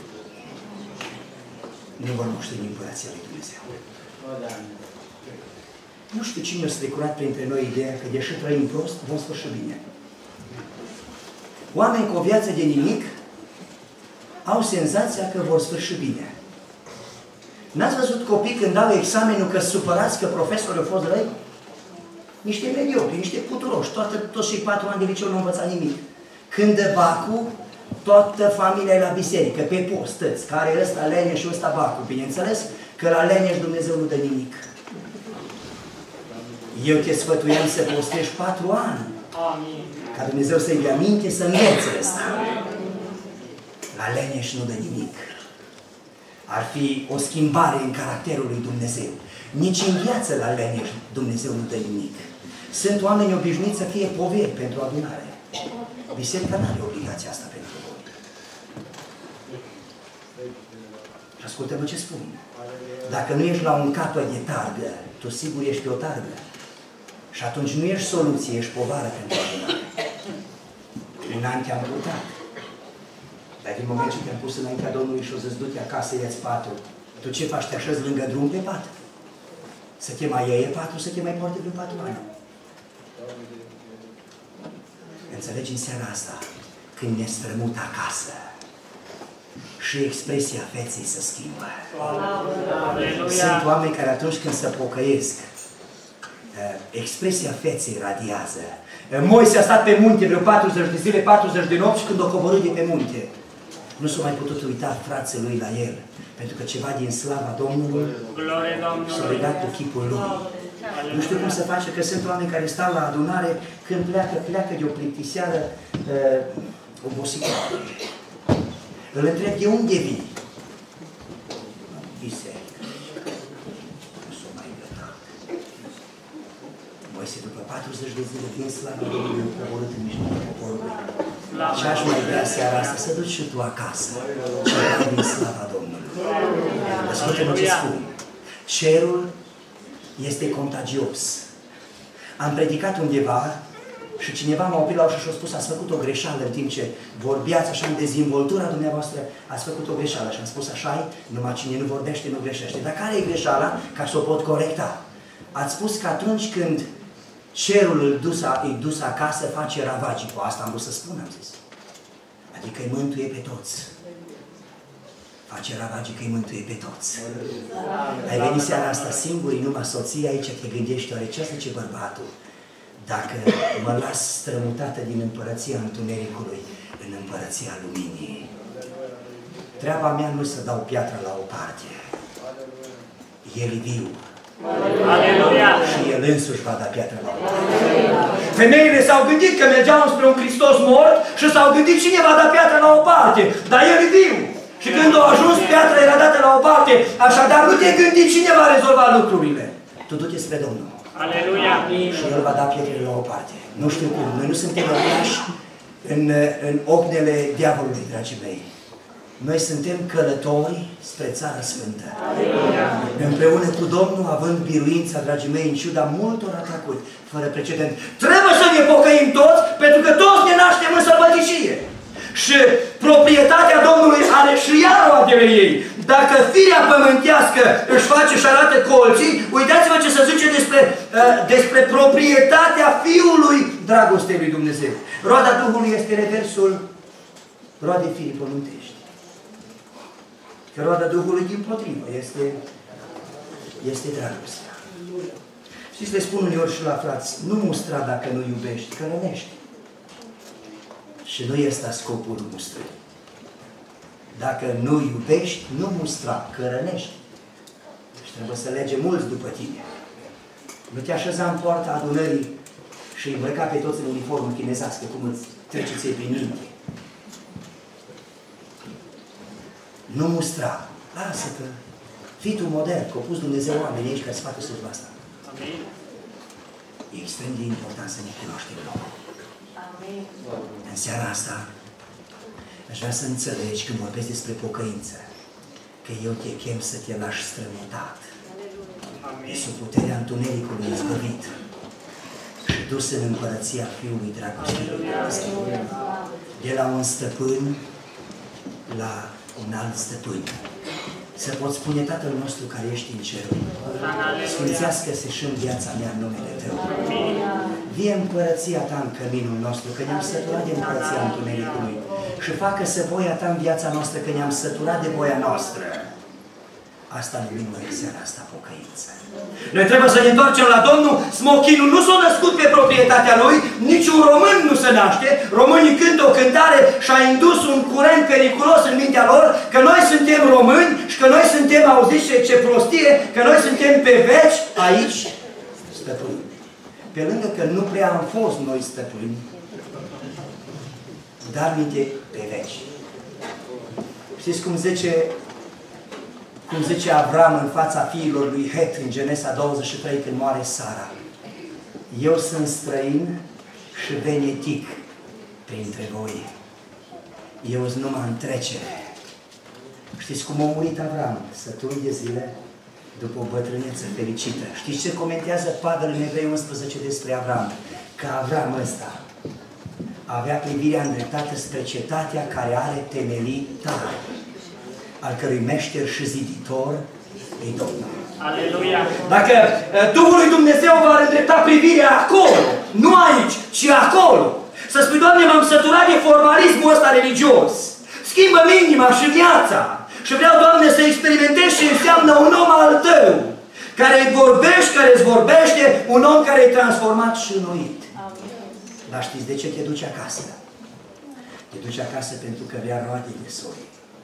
nu vor moșteni împărăția lui Dumnezeu. Nu știu cine a strecurat printre noi ideea că deși trăim prost, vom sfârși bine. Oameni cu o viață de nimic au senzația că vor sfârși bine. N-ați văzut copii când dau examenul că supărați că profesorul a fost răi? Niște mediocri, niște puturoși, toți cei 4 ani de liceu nu învăța nimic. Când dă bacul, toată familia e la biserică, pe post, stăți, care e ăsta Leneș și ăsta bacul, bineînțeles că la Leneș Dumnezeu nu dă nimic. Eu te sfătuiam să postești 4 ani. Amin. Ca Dumnezeu să-i dea minte să învețe ăsta. La Leneș nu dă nimic. Ar fi o schimbare în caracterul lui Dumnezeu. Nici în viață la Leneș Dumnezeu nu dă nimic. Sunt oameni obișnuiți să fie poveri pentru adunare. Biserica nu are obligația asta pentru voi. Și ascultă-mă ce spun. Dacă nu ești la un capăt de targă, tu sigur ești pe o targă. Și atunci nu ești soluție, ești povară pentru adunare. Un an te-am purtat. Dar din moment ce te-am pus înaintea Domnului și o să-ți du-te acasă, ia-ți patul, tu ce faci? Te așezi lângă drum pe pat? Să te mai iei patul, să te mai poarte prin 4 ani. Înțelegi în seara asta, când ne strămut acasă și expresia feței se schimbă. Sunt oameni care atunci când se pocăiesc, expresia feței radiază. Moise a stat pe munte vreo 40 de zile, 40 de nopți și când o coborât de pe munte, nu s-a mai putut uita frații lui la el, pentru că ceva din slava Domnului s-a legat cu chipul lui. Nu știu cum se face, că sunt oameni care stau la adunare, când pleacă de o plictiseală obositoare. Îl întreb, de unde vii? Biserică. Nu s-o mai gătat. Moise, după 40 de zile, din slava Domnului, a coborât în mijlocul poporului. Și aș mai vrea seara asta să duci și tu acasă, ceva din slava Domnului. Ascultă-mă ce spun. Cerul este contagios. Am predicat undeva și cineva m-a oprit la ușă și a spus, ați făcut o greșeală în timp ce vorbeați așa în dezvoltura dumneavoastră, ați făcut o greșeală. Și am spus, așa-i, numai cine nu vorbește, nu greșește. Dar care e greșeala? Ca să o pot corecta. Ați spus că atunci când cerul îi dus acasă, face ravagii. Cu asta am vrut să spun, am zis. Adică îi mântuie pe toți. Face ravagii că îi mântuie pe toți. Ai venit seara asta singurii, numai soția aici, te gândești, oare ce zice bărbatul? Dacă mă las strămutată din împărăția întunericului în împărăția luminii. Treaba mea nu să dau piatra la o parte. El e viu. Aleluia! Și el însuși va da piatra la o parte. Femeile s-au gândit că mergeau spre un Hristos mort și s-au gândit cine va da piatra la o parte. Dar el e viu. Și când a ajuns, piatra era dată la o parte. Așadar, nu te gândi cine va rezolva lucrurile. Tu du-te spre Domnul. Aleluia! Și El va da pietrele la o parte. Nu știu cum. Noi nu suntem rămași în ognele diavolului, dragii mei. Noi suntem călători spre Țara Sfântă. Aleluia! Împreună cu Domnul, având biruința, dragii mei, în ciuda multor atacuri, fără precedent. Trebuie să ne pocăim toți, pentru că toți ne naștem în sălbăticie. Și proprietatea Domnului are și ea roadele ei. Dacă firea pământească își face și arată colții, uitați-vă ce se zice despre proprietatea Fiului dragostei lui Dumnezeu. Roada Duhului este reversul roadei firii pământești. Că roada Duhului dimpotrivă este dragostea. Știți, le spun uneori și la frați, nu mustra dacă nu iubești, că rănești. Și nu este scopul mustrării. Dacă nu iubești, nu mustra, că rănești. Și trebuie să lege mulți după tine. Nu te așeza în poarta adunării și îi îmbrăca pe toți în uniformă chinezească, cum îți trece ție prin minte. Nu mustra. Lasă că fii tu modern, că a pus Dumnezeu oamenii aici care să facă slujba asta. Amin. E extrem de important să ne cunoaștem locul. În seara asta, aș vrea să înțelegi când vorbesc despre pocăință, că eu te chem să te lași strămutat. E sub puterea întunericului izbăvit și dus în împărăția Fiului dragostei lui Dumnezeu. De la un stăpân la un alt stăpân. să poți spune: Tatăl nostru care ești în cer, sfințească-se și în viața mea numele Tău. Vie împărăția Ta în căminul nostru, că ne-am săturat de împărăția întunericului, și facă-se voia Ta în viața noastră, că ne-am săturat de voia noastră. Asta numim noi seara asta pocăință. Noi trebuie să ne întoarcem la Domnul. Smochinul nu s-a născut pe proprietatea lui, niciun român nu se naște. Românii cântă o cântare și a indus un curent periculos în mintea lor, că noi suntem români și că noi suntem, auziți ce prostie, că noi suntem pe veci aici stăpâni. Pe lângă că nu prea am fost noi stăpâni, dar minte pe veci. Știți cum zice Avram în fața fiilor lui Het în Genesa 23 când moare Sara: eu sunt străin și venetic printre voi. Eu sunt numai în trecere. Știți cum a murit Avram? Sături de zile, după o bătrâneță fericită. Știți ce comentează Pavel în Evrei 11 despre Avram? Că Avram ăsta avea privirea îndreptată spre cetatea care are temelii tari, al cărui meșter și ziditor e Domnul. Aleluia! Dacă Duhul lui Dumnezeu va îndrepta privirea acolo, nu aici, ci acolo, să spui: Doamne, m-am săturat de formalismul ăsta religios, schimbă-mi inima și viața și vreau, Doamne, să experimentez ce înseamnă un om al Tău, care îți vorbește, un om care e transformat și înnoit. Dar știți de ce te duci acasă? Te duci acasă pentru că vrea roade de soi.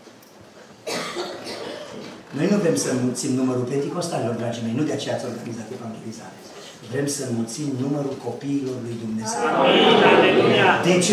Noi nu vrem să înmulțim numărul penticostalilor, dragii mei, nu de aceea ați organizat evangelizare. Vrem să înmulțim numărul copiilor lui Dumnezeu. De ce?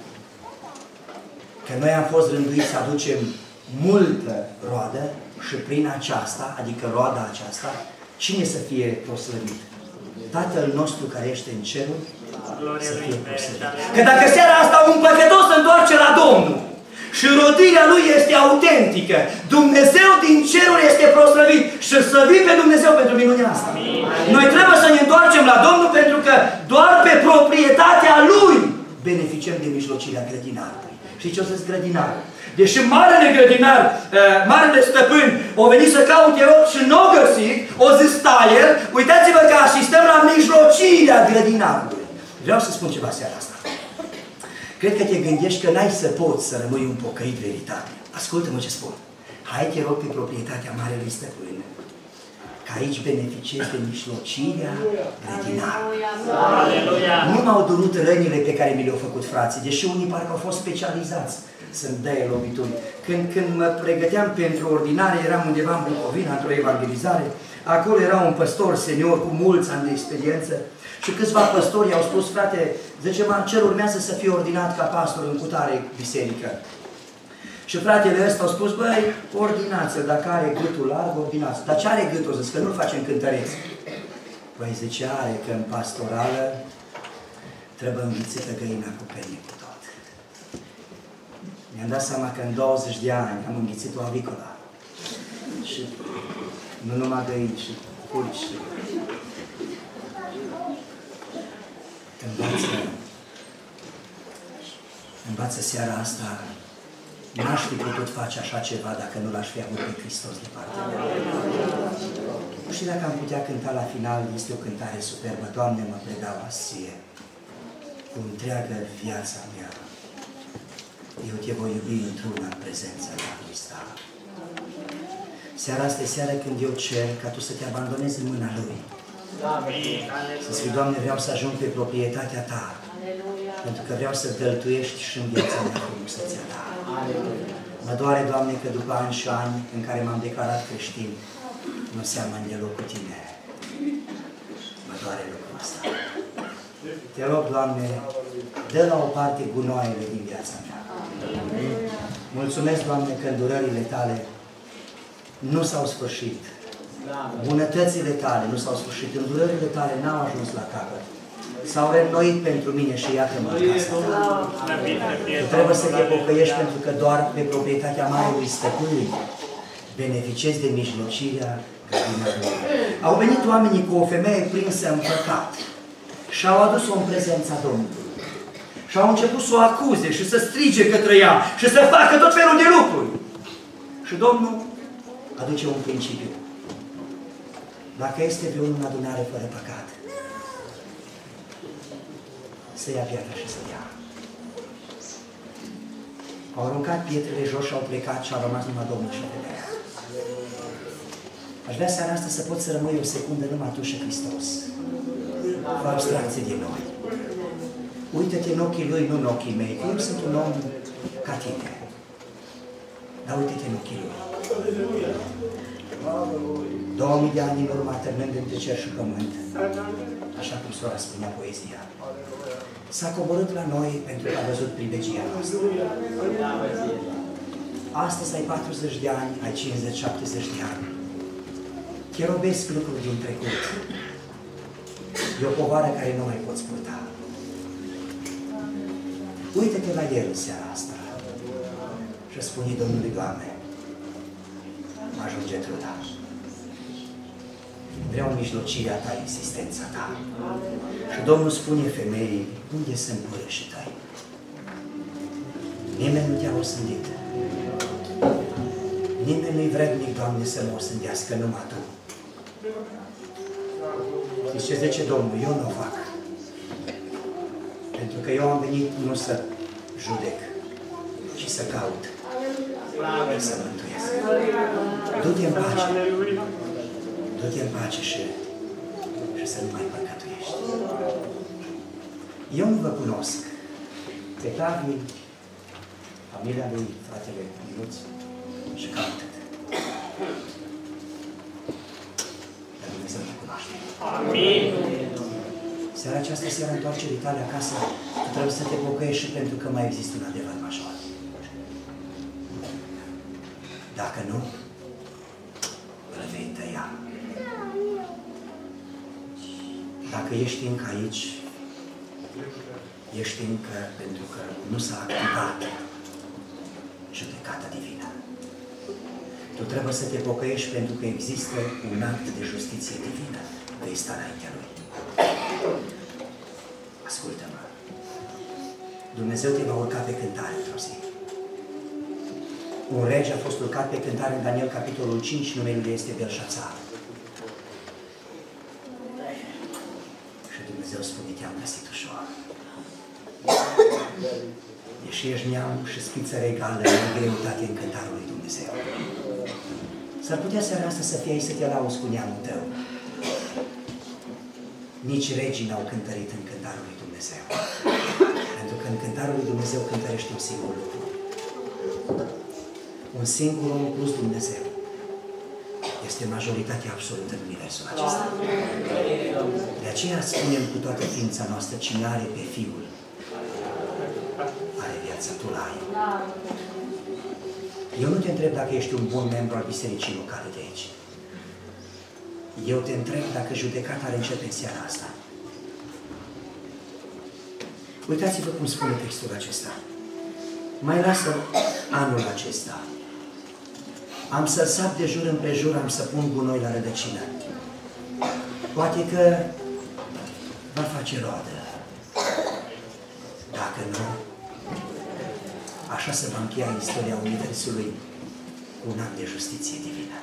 Că noi am fost rânduiți să aducem multă roadă și prin aceasta, adică roada aceasta, cine să fie proslăvit? Tatăl nostru care ești în cerul să fie proslăvit. Că dacă seara asta un păcătos se întoarce la Domnul și rodirea lui este autentică, Dumnezeu din ceruri este proslăvit și slăvim pe Dumnezeu pentru minunea asta. Noi trebuie să ne întoarcem la Domnul, pentru că doar pe proprietatea Lui beneficiem de mijlocirea grădinarului. Și ce o să-ți grădinar? Deși marele grădinar, marele stăpân, o venit să caute rod și nu o găsit, o zis taier, uitați-vă că asistăm la mijlocirea grădinarului. Vreau să spun ceva seara asta. Cred că te gândești că n-ai să poți să rămâi un pocăit veritabil. Ascultă-mă ce spun. Hai, te rog, pe proprietatea marelui stăpân, că aici beneficiezi de mijlocirea grădinarului. Nu m-au durut rănile pe care mi le-au făcut frații, deși unii parcă au fost specializați să-mi dea lovituri. Când mă pregăteam pentru ordinare, eram undeva în Bucovina, într-o evangelizare. Acolo era un păstor senior cu mulți ani de experiență și câțiva păstori au spus: frate, zice, cer urmează să fie ordinat ca pastor în cutare biserică. Și fratele ăsta a spus: băi, ordinați-l, dacă are gâtul larg, ordinați. Dar ce are gâtul? Zic că nu-l facem cântăreți. Păi zice, are că în pastorală trebuie înghițită găina cu pene cu tot. Mi-am dat seama că în 20 de ani am înghițit o avicola. Și nu numai găini, și purci. Și... Învață seara asta. N-aș fi putut face așa ceva dacă nu l-aș fi avut pe Hristos de partea mea. Nu știu dacă am putea cânta la final, este o cântare superbă: Doamne, mă predau Ție, cu întreagă viața mea. Eu te voi iubi într-una în prezența Ta, Hristos. Seara asta e seara când eu cer ca Tu să te abandonezi în mâna Lui. Să spui: Doamne, vreau să ajung pe proprietatea Ta. Pentru că vreau să dăltuiești și în viața mea frumusețea Ta. Mă doare, Doamne, că după ani și ani în care m-am declarat creștin, nu seamăn deloc cu Tine. Mă doare lucrul ăsta. Te rog, Doamne, dă la o parte gunoaiele din viața mea. Mulțumesc, Doamne, că îndurările Tale nu s-au sfârșit. Bunătățile Tale nu s-au sfârșit. Îndurările Tale n-au ajuns la capăt. S-au reînnoit pentru mine și iată-mă în casa Ta. Tu trebuie să te pocăiești, pentru că doar pe proprietatea Marelui Stăpân beneficiezi de mijlocirea grădinarului. Au venit oamenii cu o femeie prinsă în păcat și au adus-o în prezența Domnului. Și au început să o acuze și să strige către ea și să facă tot felul de lucruri. Și Domnul aduce un principiu. Dacă este vreunul în adunare fără păcat, să ia piatra și să dea. Au aruncat pietrele jos și au plecat și au rămas numai Domnul și femeia. Aș vrea seara asta să pot să rămâi o secundă numai tu și Hristos. Fă abstracție din noi. Uită-te în ochii Lui, nu în ochii mei. Eu sunt un om ca tine. Dar uite-te în ochii Lui. 2000 de ani în urmă, ternând între cer și pământ, așa cum sora spunea poezia, s-a coborât la noi pentru că a văzut pribegia noastră. Astăzi ai 40 de ani, ai 50-70 de ani. Te robesc lucruri din trecut. E o povară care nu mai poți purta. Uită-te la El în seara asta și spune Domnului, Doamne, ajunge truda. Vreau mijlocirea Ta, existența Ta. Și Domnul spune femeii, unde sunt părâșii Tăi? Nimeni nu te-a osândit. Nimeni nu-i vrednic, Doamne, să mă osândească, numai Tu. Știți ce zice Domnul? Eu nu o fac. Pentru că eu am venit nu să judec, ci să caut. Să mântuiesc. Du-te în pace. Du-te în pace și să nu mai păcătuiești. Eu nu vă cunosc. Pe Tavi, familia lui, fratele Ionuț și cam atât. Dar Dumnezeu te cunoaște. Amin. Seara aceasta, seara întoarcerii tale acasă, tu trebuie să te pocăiești și pentru că mai există un adevăr major. Dacă nu, îl vei tăia. Dacă ești încă aici, ești încă pentru că nu s-a activat judecata divină. Tu trebuie să te pocăiești pentru că există un act de justiție divină. Vei sta înaintea Lui. Ascultă-mă. Dumnezeu te va urca pe cântare într-o zi. Un rege a fost urcat pe cântare în Daniel, capitolul 5, numele lui este Belșațar. Și Dumnezeu spune, te-am găsit ușor. Deși ești neam și spiță regală, nu ai greutate în cântarul lui Dumnezeu. S-ar putea seara asta să fie aici să te lauzi cu neamul tău. Nici regii n-au cântărit în cântarul lui Dumnezeu. Pentru că în cântarul lui Dumnezeu cântărește un singur lucru. Un singur om plus Dumnezeu. Este majoritatea absolută în universul acesta. De aceea spunem cu toată ființa noastră, cine are pe Fiul, are viața, tu l-ai. Eu nu te întreb dacă ești un bun membru al bisericii locale de aici. Eu te întreb dacă judecata ar începe în seara asta. Uitați-vă cum spune textul acesta. Mai lasă anul acesta. Am să sap de jur împrejur, am să pun gunoi la rădăcină. Poate că va face roadă. Dacă nu, așa se va încheia istoria Universului cu un act de justiție divină.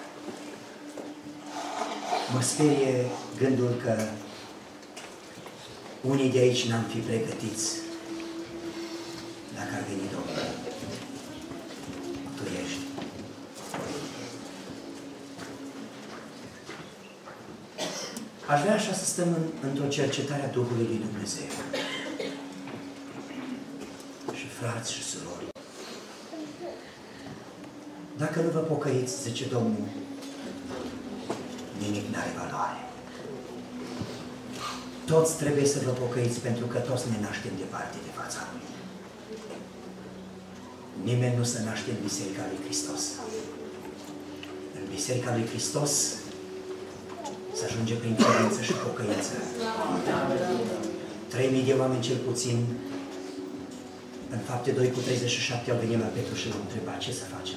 Mă sperie gândul că unii de aici n-am fi pregătiți dacă ar veni Domnul. Tu ești. Aș vrea așa să stăm într-o cercetare a Duhului lui Dumnezeu. Și frați și surori, dacă nu vă pocăiți, zice Domnul, nimic n-are valoare. Toți trebuie să vă pocăiți pentru că toți ne naștem departe de fața Lui. Nimeni nu se naște în Biserica lui Hristos. În Biserica lui Hristos se ajunge prin credință și pocăință. 3000 de oameni cel puțin, în Fapte 2:37 au venit la Petru și l-au întrebat ce să facem.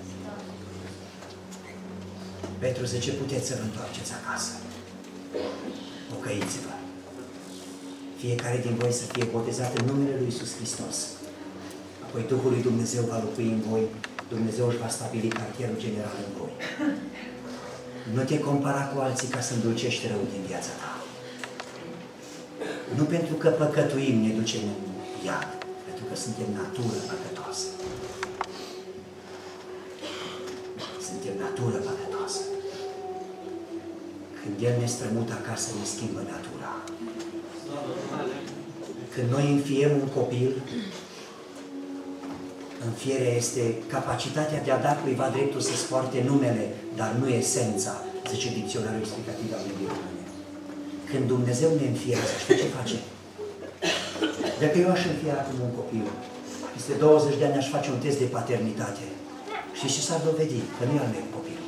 Petru zice, puteți să vă întoarceți acasă. Pocăiți-vă. Fiecare din voi să fie botezat în numele lui Iisus Hristos. Apoi Duhul lui Dumnezeu va locui în voi Dumnezeu își va stabili cartierul general în voi. Nu te compara cu alții ca să îndulcești rău din viața ta. Nu pentru că păcătuim ne ducem în iad, pentru că suntem natură păcătoasă. Suntem natură păcătoasă. Când El ne strămută acasă, ne schimbă natura. Când noi înfiem un copil, înfierea este capacitatea de a da cuiva dreptul să-ți poarte numele, dar nu esența, zice dicționarul explicativ al limbii române. Când Dumnezeu ne înfiează, știi ce face? Dacă eu aș înfiera acum un copil, peste 20 de ani aș face un test de paternitate. Și ce s-ar dovedi? Că nu e al meu copil.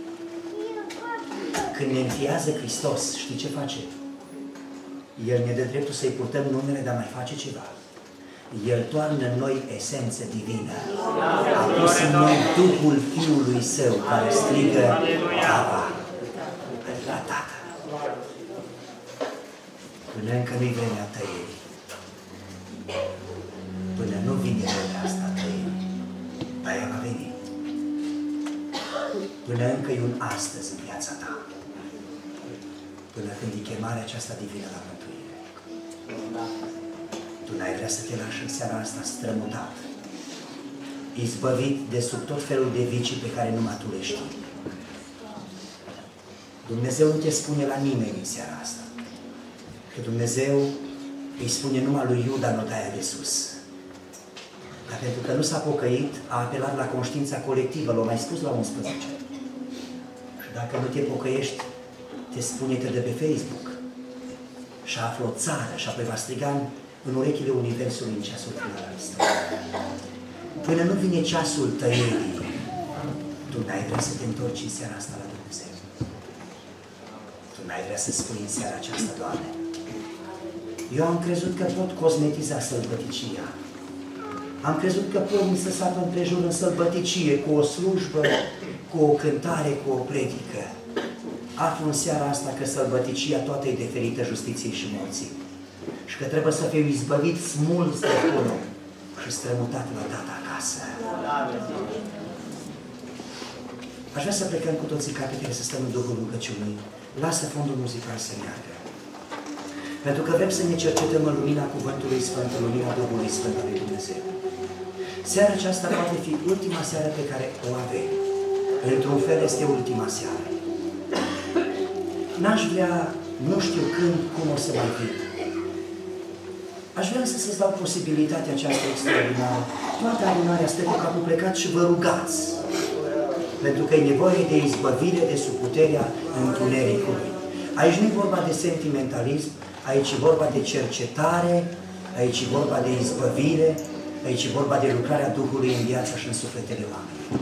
Când ne înfiază Hristos, știi ce face? El ne dă dreptul să-i purtăm numele, dar mai face ceva. El toarnă în noi esență divină. A pus în noi Duhul Fiului Său, care strigă Aba, la Tată. Până încă nu-i vremea tăierii. Până nu vine vremea asta tăierii. Dar ea va veni. Până încă e un astăzi în viața ta. Până când e chemarea aceasta divină la mântuire. Tu n-ai vrea să te lași în seara asta strămutat, izbăvit de sub tot felul de vicii pe care numai tu le știi. Dumnezeu nu te spune la nimeni în seara asta. Că Dumnezeu îi spune numai lui Iuda în odaia de sus. Dar pentru că nu s-a pocăit, a apelat la conștiința colectivă, l-a mai spus la 11. Și dacă nu te pocăiești, te spune, te dă pe Facebook. Și află o țară și apoi va striga în urechile Universului în ceasul final al istoriei. Până nu vine ceasul tăierii, tu n-ai vrea să te întorci în seara asta la Dumnezeu. Tu n-ai vrea să spui în seara aceasta, Doamne, eu am crezut că pot cosmetiza sălbăticia. Am crezut că pot să sap împrejur în sălbăticie, cu o slujbă, cu o cântare, cu o predică. Aflu în seara asta că sălbăticia toată e deferită justiției și morții. Și că trebuie să fiu izbăvit, smuls de acolo și strămutat la Tata acasă. Aș vrea să plecăm cu toții capetele, să stăm în Duhul rugăciunii. Lasă fondul muzical să meargă. Pentru că vrem să ne cercetăm în lumina Cuvântului Sfânt, în lumina Duhului Sfânt al lui Dumnezeu. Seara aceasta poate fi ultima seară pe care o avem. Într-un fel este ultima seară. N-aș vrea, nu știu când, cum o să mai fie. Aș vrea să-ți dau posibilitatea aceasta extraordinară. Toată adunarea stă cu capul plecat și vă rugați. Pentru că e nevoie de izbăvire de sub puterea întunericului. Aici nu e vorba de sentimentalism, aici e vorba de cercetare, aici e vorba de izbăvire, aici e vorba de lucrarea Duhului în viața și în sufletele oamenilor.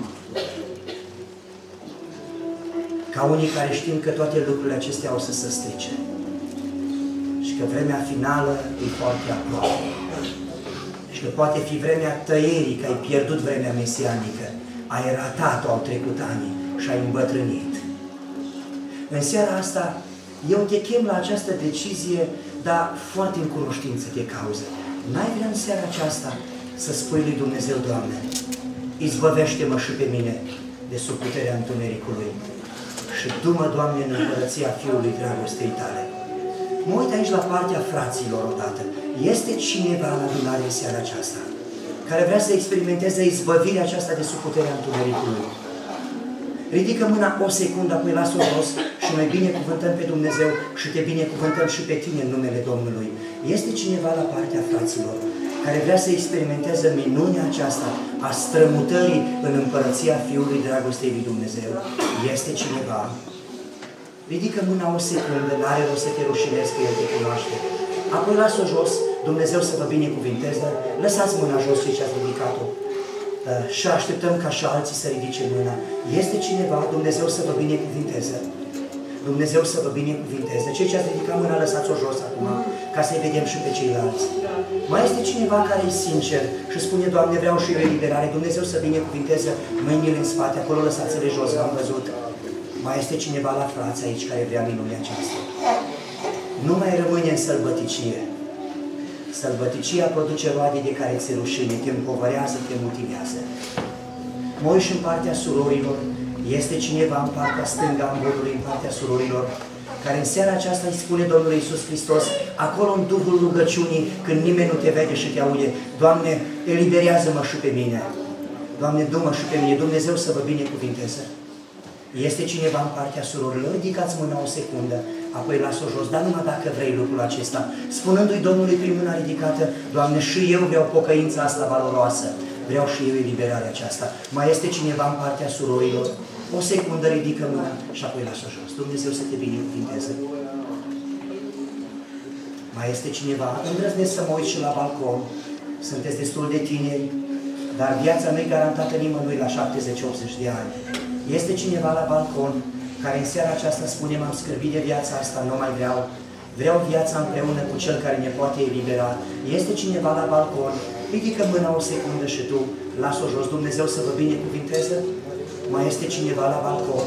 Ca unii care știm că toate lucrurile acestea o să se strice. Și că vremea finală e foarte aproape. Și că poate fi vremea tăierii, că ai pierdut vremea mesianică, ai ratat-o, au trecut ani și ai îmbătrânit. În seara asta, eu te chem la această decizie, dar foarte în cunoștință de cauză. N-ai vrea în seara aceasta să spui lui Dumnezeu, Doamne, izbăvește-mă și pe mine de sub puterea întunericului și du-mă, Doamne, în împărăția Fiului dragostei Tale. Mă uit aici la partea fraților odată. Este cineva la adunare în seara aceasta care vrea să experimenteze izbăvirea aceasta de sub puterea întunericului? Ridică mâna o secundă, apoi lasă-o jos și noi binecuvântăm pe Dumnezeu și te binecuvântăm și pe tine în numele Domnului. Este cineva la partea fraților care vrea să experimenteze minunea aceasta a strămutării în împărăția Fiului dragostei lui Dumnezeu? Este cineva? Ridică mâna o secundă, n-are rost să te rușinezi că El te cunoaște. Apoi lasă-o jos, Dumnezeu să vă binecuvinteze. Lăsați mâna jos cei ce ați ridicat-o. Și așteptăm ca și alții să ridice mâna. Este cineva, Dumnezeu să vă binecuvinteze. Dumnezeu să vă binecuvinteze. Cei ce ați ridicat mâna, lăsați-o jos acum, ca să-i vedem și pe ceilalți. Mai este cineva care e sincer și spune, Doamne, vreau și eu eliberare. Dumnezeu să binecuvinteze, mâinile în spate, acolo lăsați-le jos, v-am văzut. Mai este cineva la frați aici care vrea minunea aceasta. Nu mai rămâne în sălbăticie. Sălbăticia produce roade de care ți rușine, te împovărează, te motivează. Mă uit și în partea surorilor. Este cineva în partea stângă a modului, în partea surorilor, care în seara aceasta îi spune Domnul Iisus Hristos, acolo în Duhul rugăciunii, când nimeni nu te vede și te aude, Doamne, eliberează-mă și pe mine. Doamne, du-mă și pe mine, Dumnezeu să vă binecuvinteze. Este cineva în partea surorilor? Ridicați mâna o secundă, apoi las-o jos, dar numai dacă vrei lucrul acesta. Spunându-i Domnului prin mâna ridicată, Doamne, și eu vreau pocăința asta valoroasă, vreau și eu eliberarea aceasta. Mai este cineva în partea surorilor? O secundă, ridică mâna și apoi las-o jos. Dumnezeu să te binecuvinteze. Mai este cineva? Îndrăznesc să mă uit și la balcon. Sunteți destul de tineri, dar viața nu e garantată nimănui la 70-80 de ani. Este cineva la balcon care în seara aceasta spune, m-am scârbit de viața asta, nu mai vreau. Vreau viața împreună cu Cel care ne poate elibera. Este cineva la balcon? Ridică mâna o secundă și tu, las-o jos. Dumnezeu să vă binecuvinteze. Mai este cineva la balcon?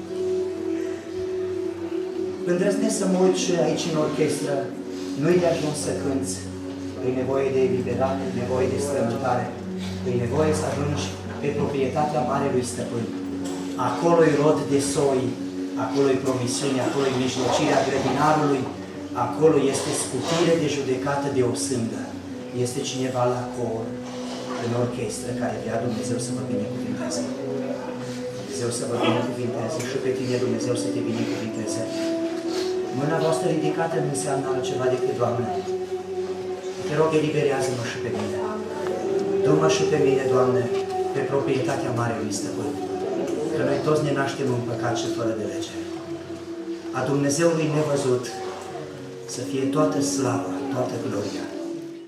Îndrăznesc să mă uit și aici în orchestră. Nu-i de ajuns să cânți. E nevoie de eliberare, e nevoie de strămutare. E nevoie să ajungi pe proprietatea Marelui Stăpân. Acolo-i rod de soi, acolo-i promisiune, acolo-i mijlocirea grădinarului, acolo este scutire de judecată de o sândă. Este cineva la cor, în orchestră, care vrea Dumnezeu să vă binecuvinteze. Dumnezeu să vă binecuvinteze și pe tine Dumnezeu să te binecuvinteze. Mâna voastră ridicată nu înseamnă altceva decât, Doamne, te rog, eliberează-mă și pe mine. Du-mă și pe mine, Doamne, pe proprietatea Marelui Stăpân. Că noi toți ne naștem în păcat și fără de lege. A Dumnezeului nevăzut să fie toată slava, toată gloria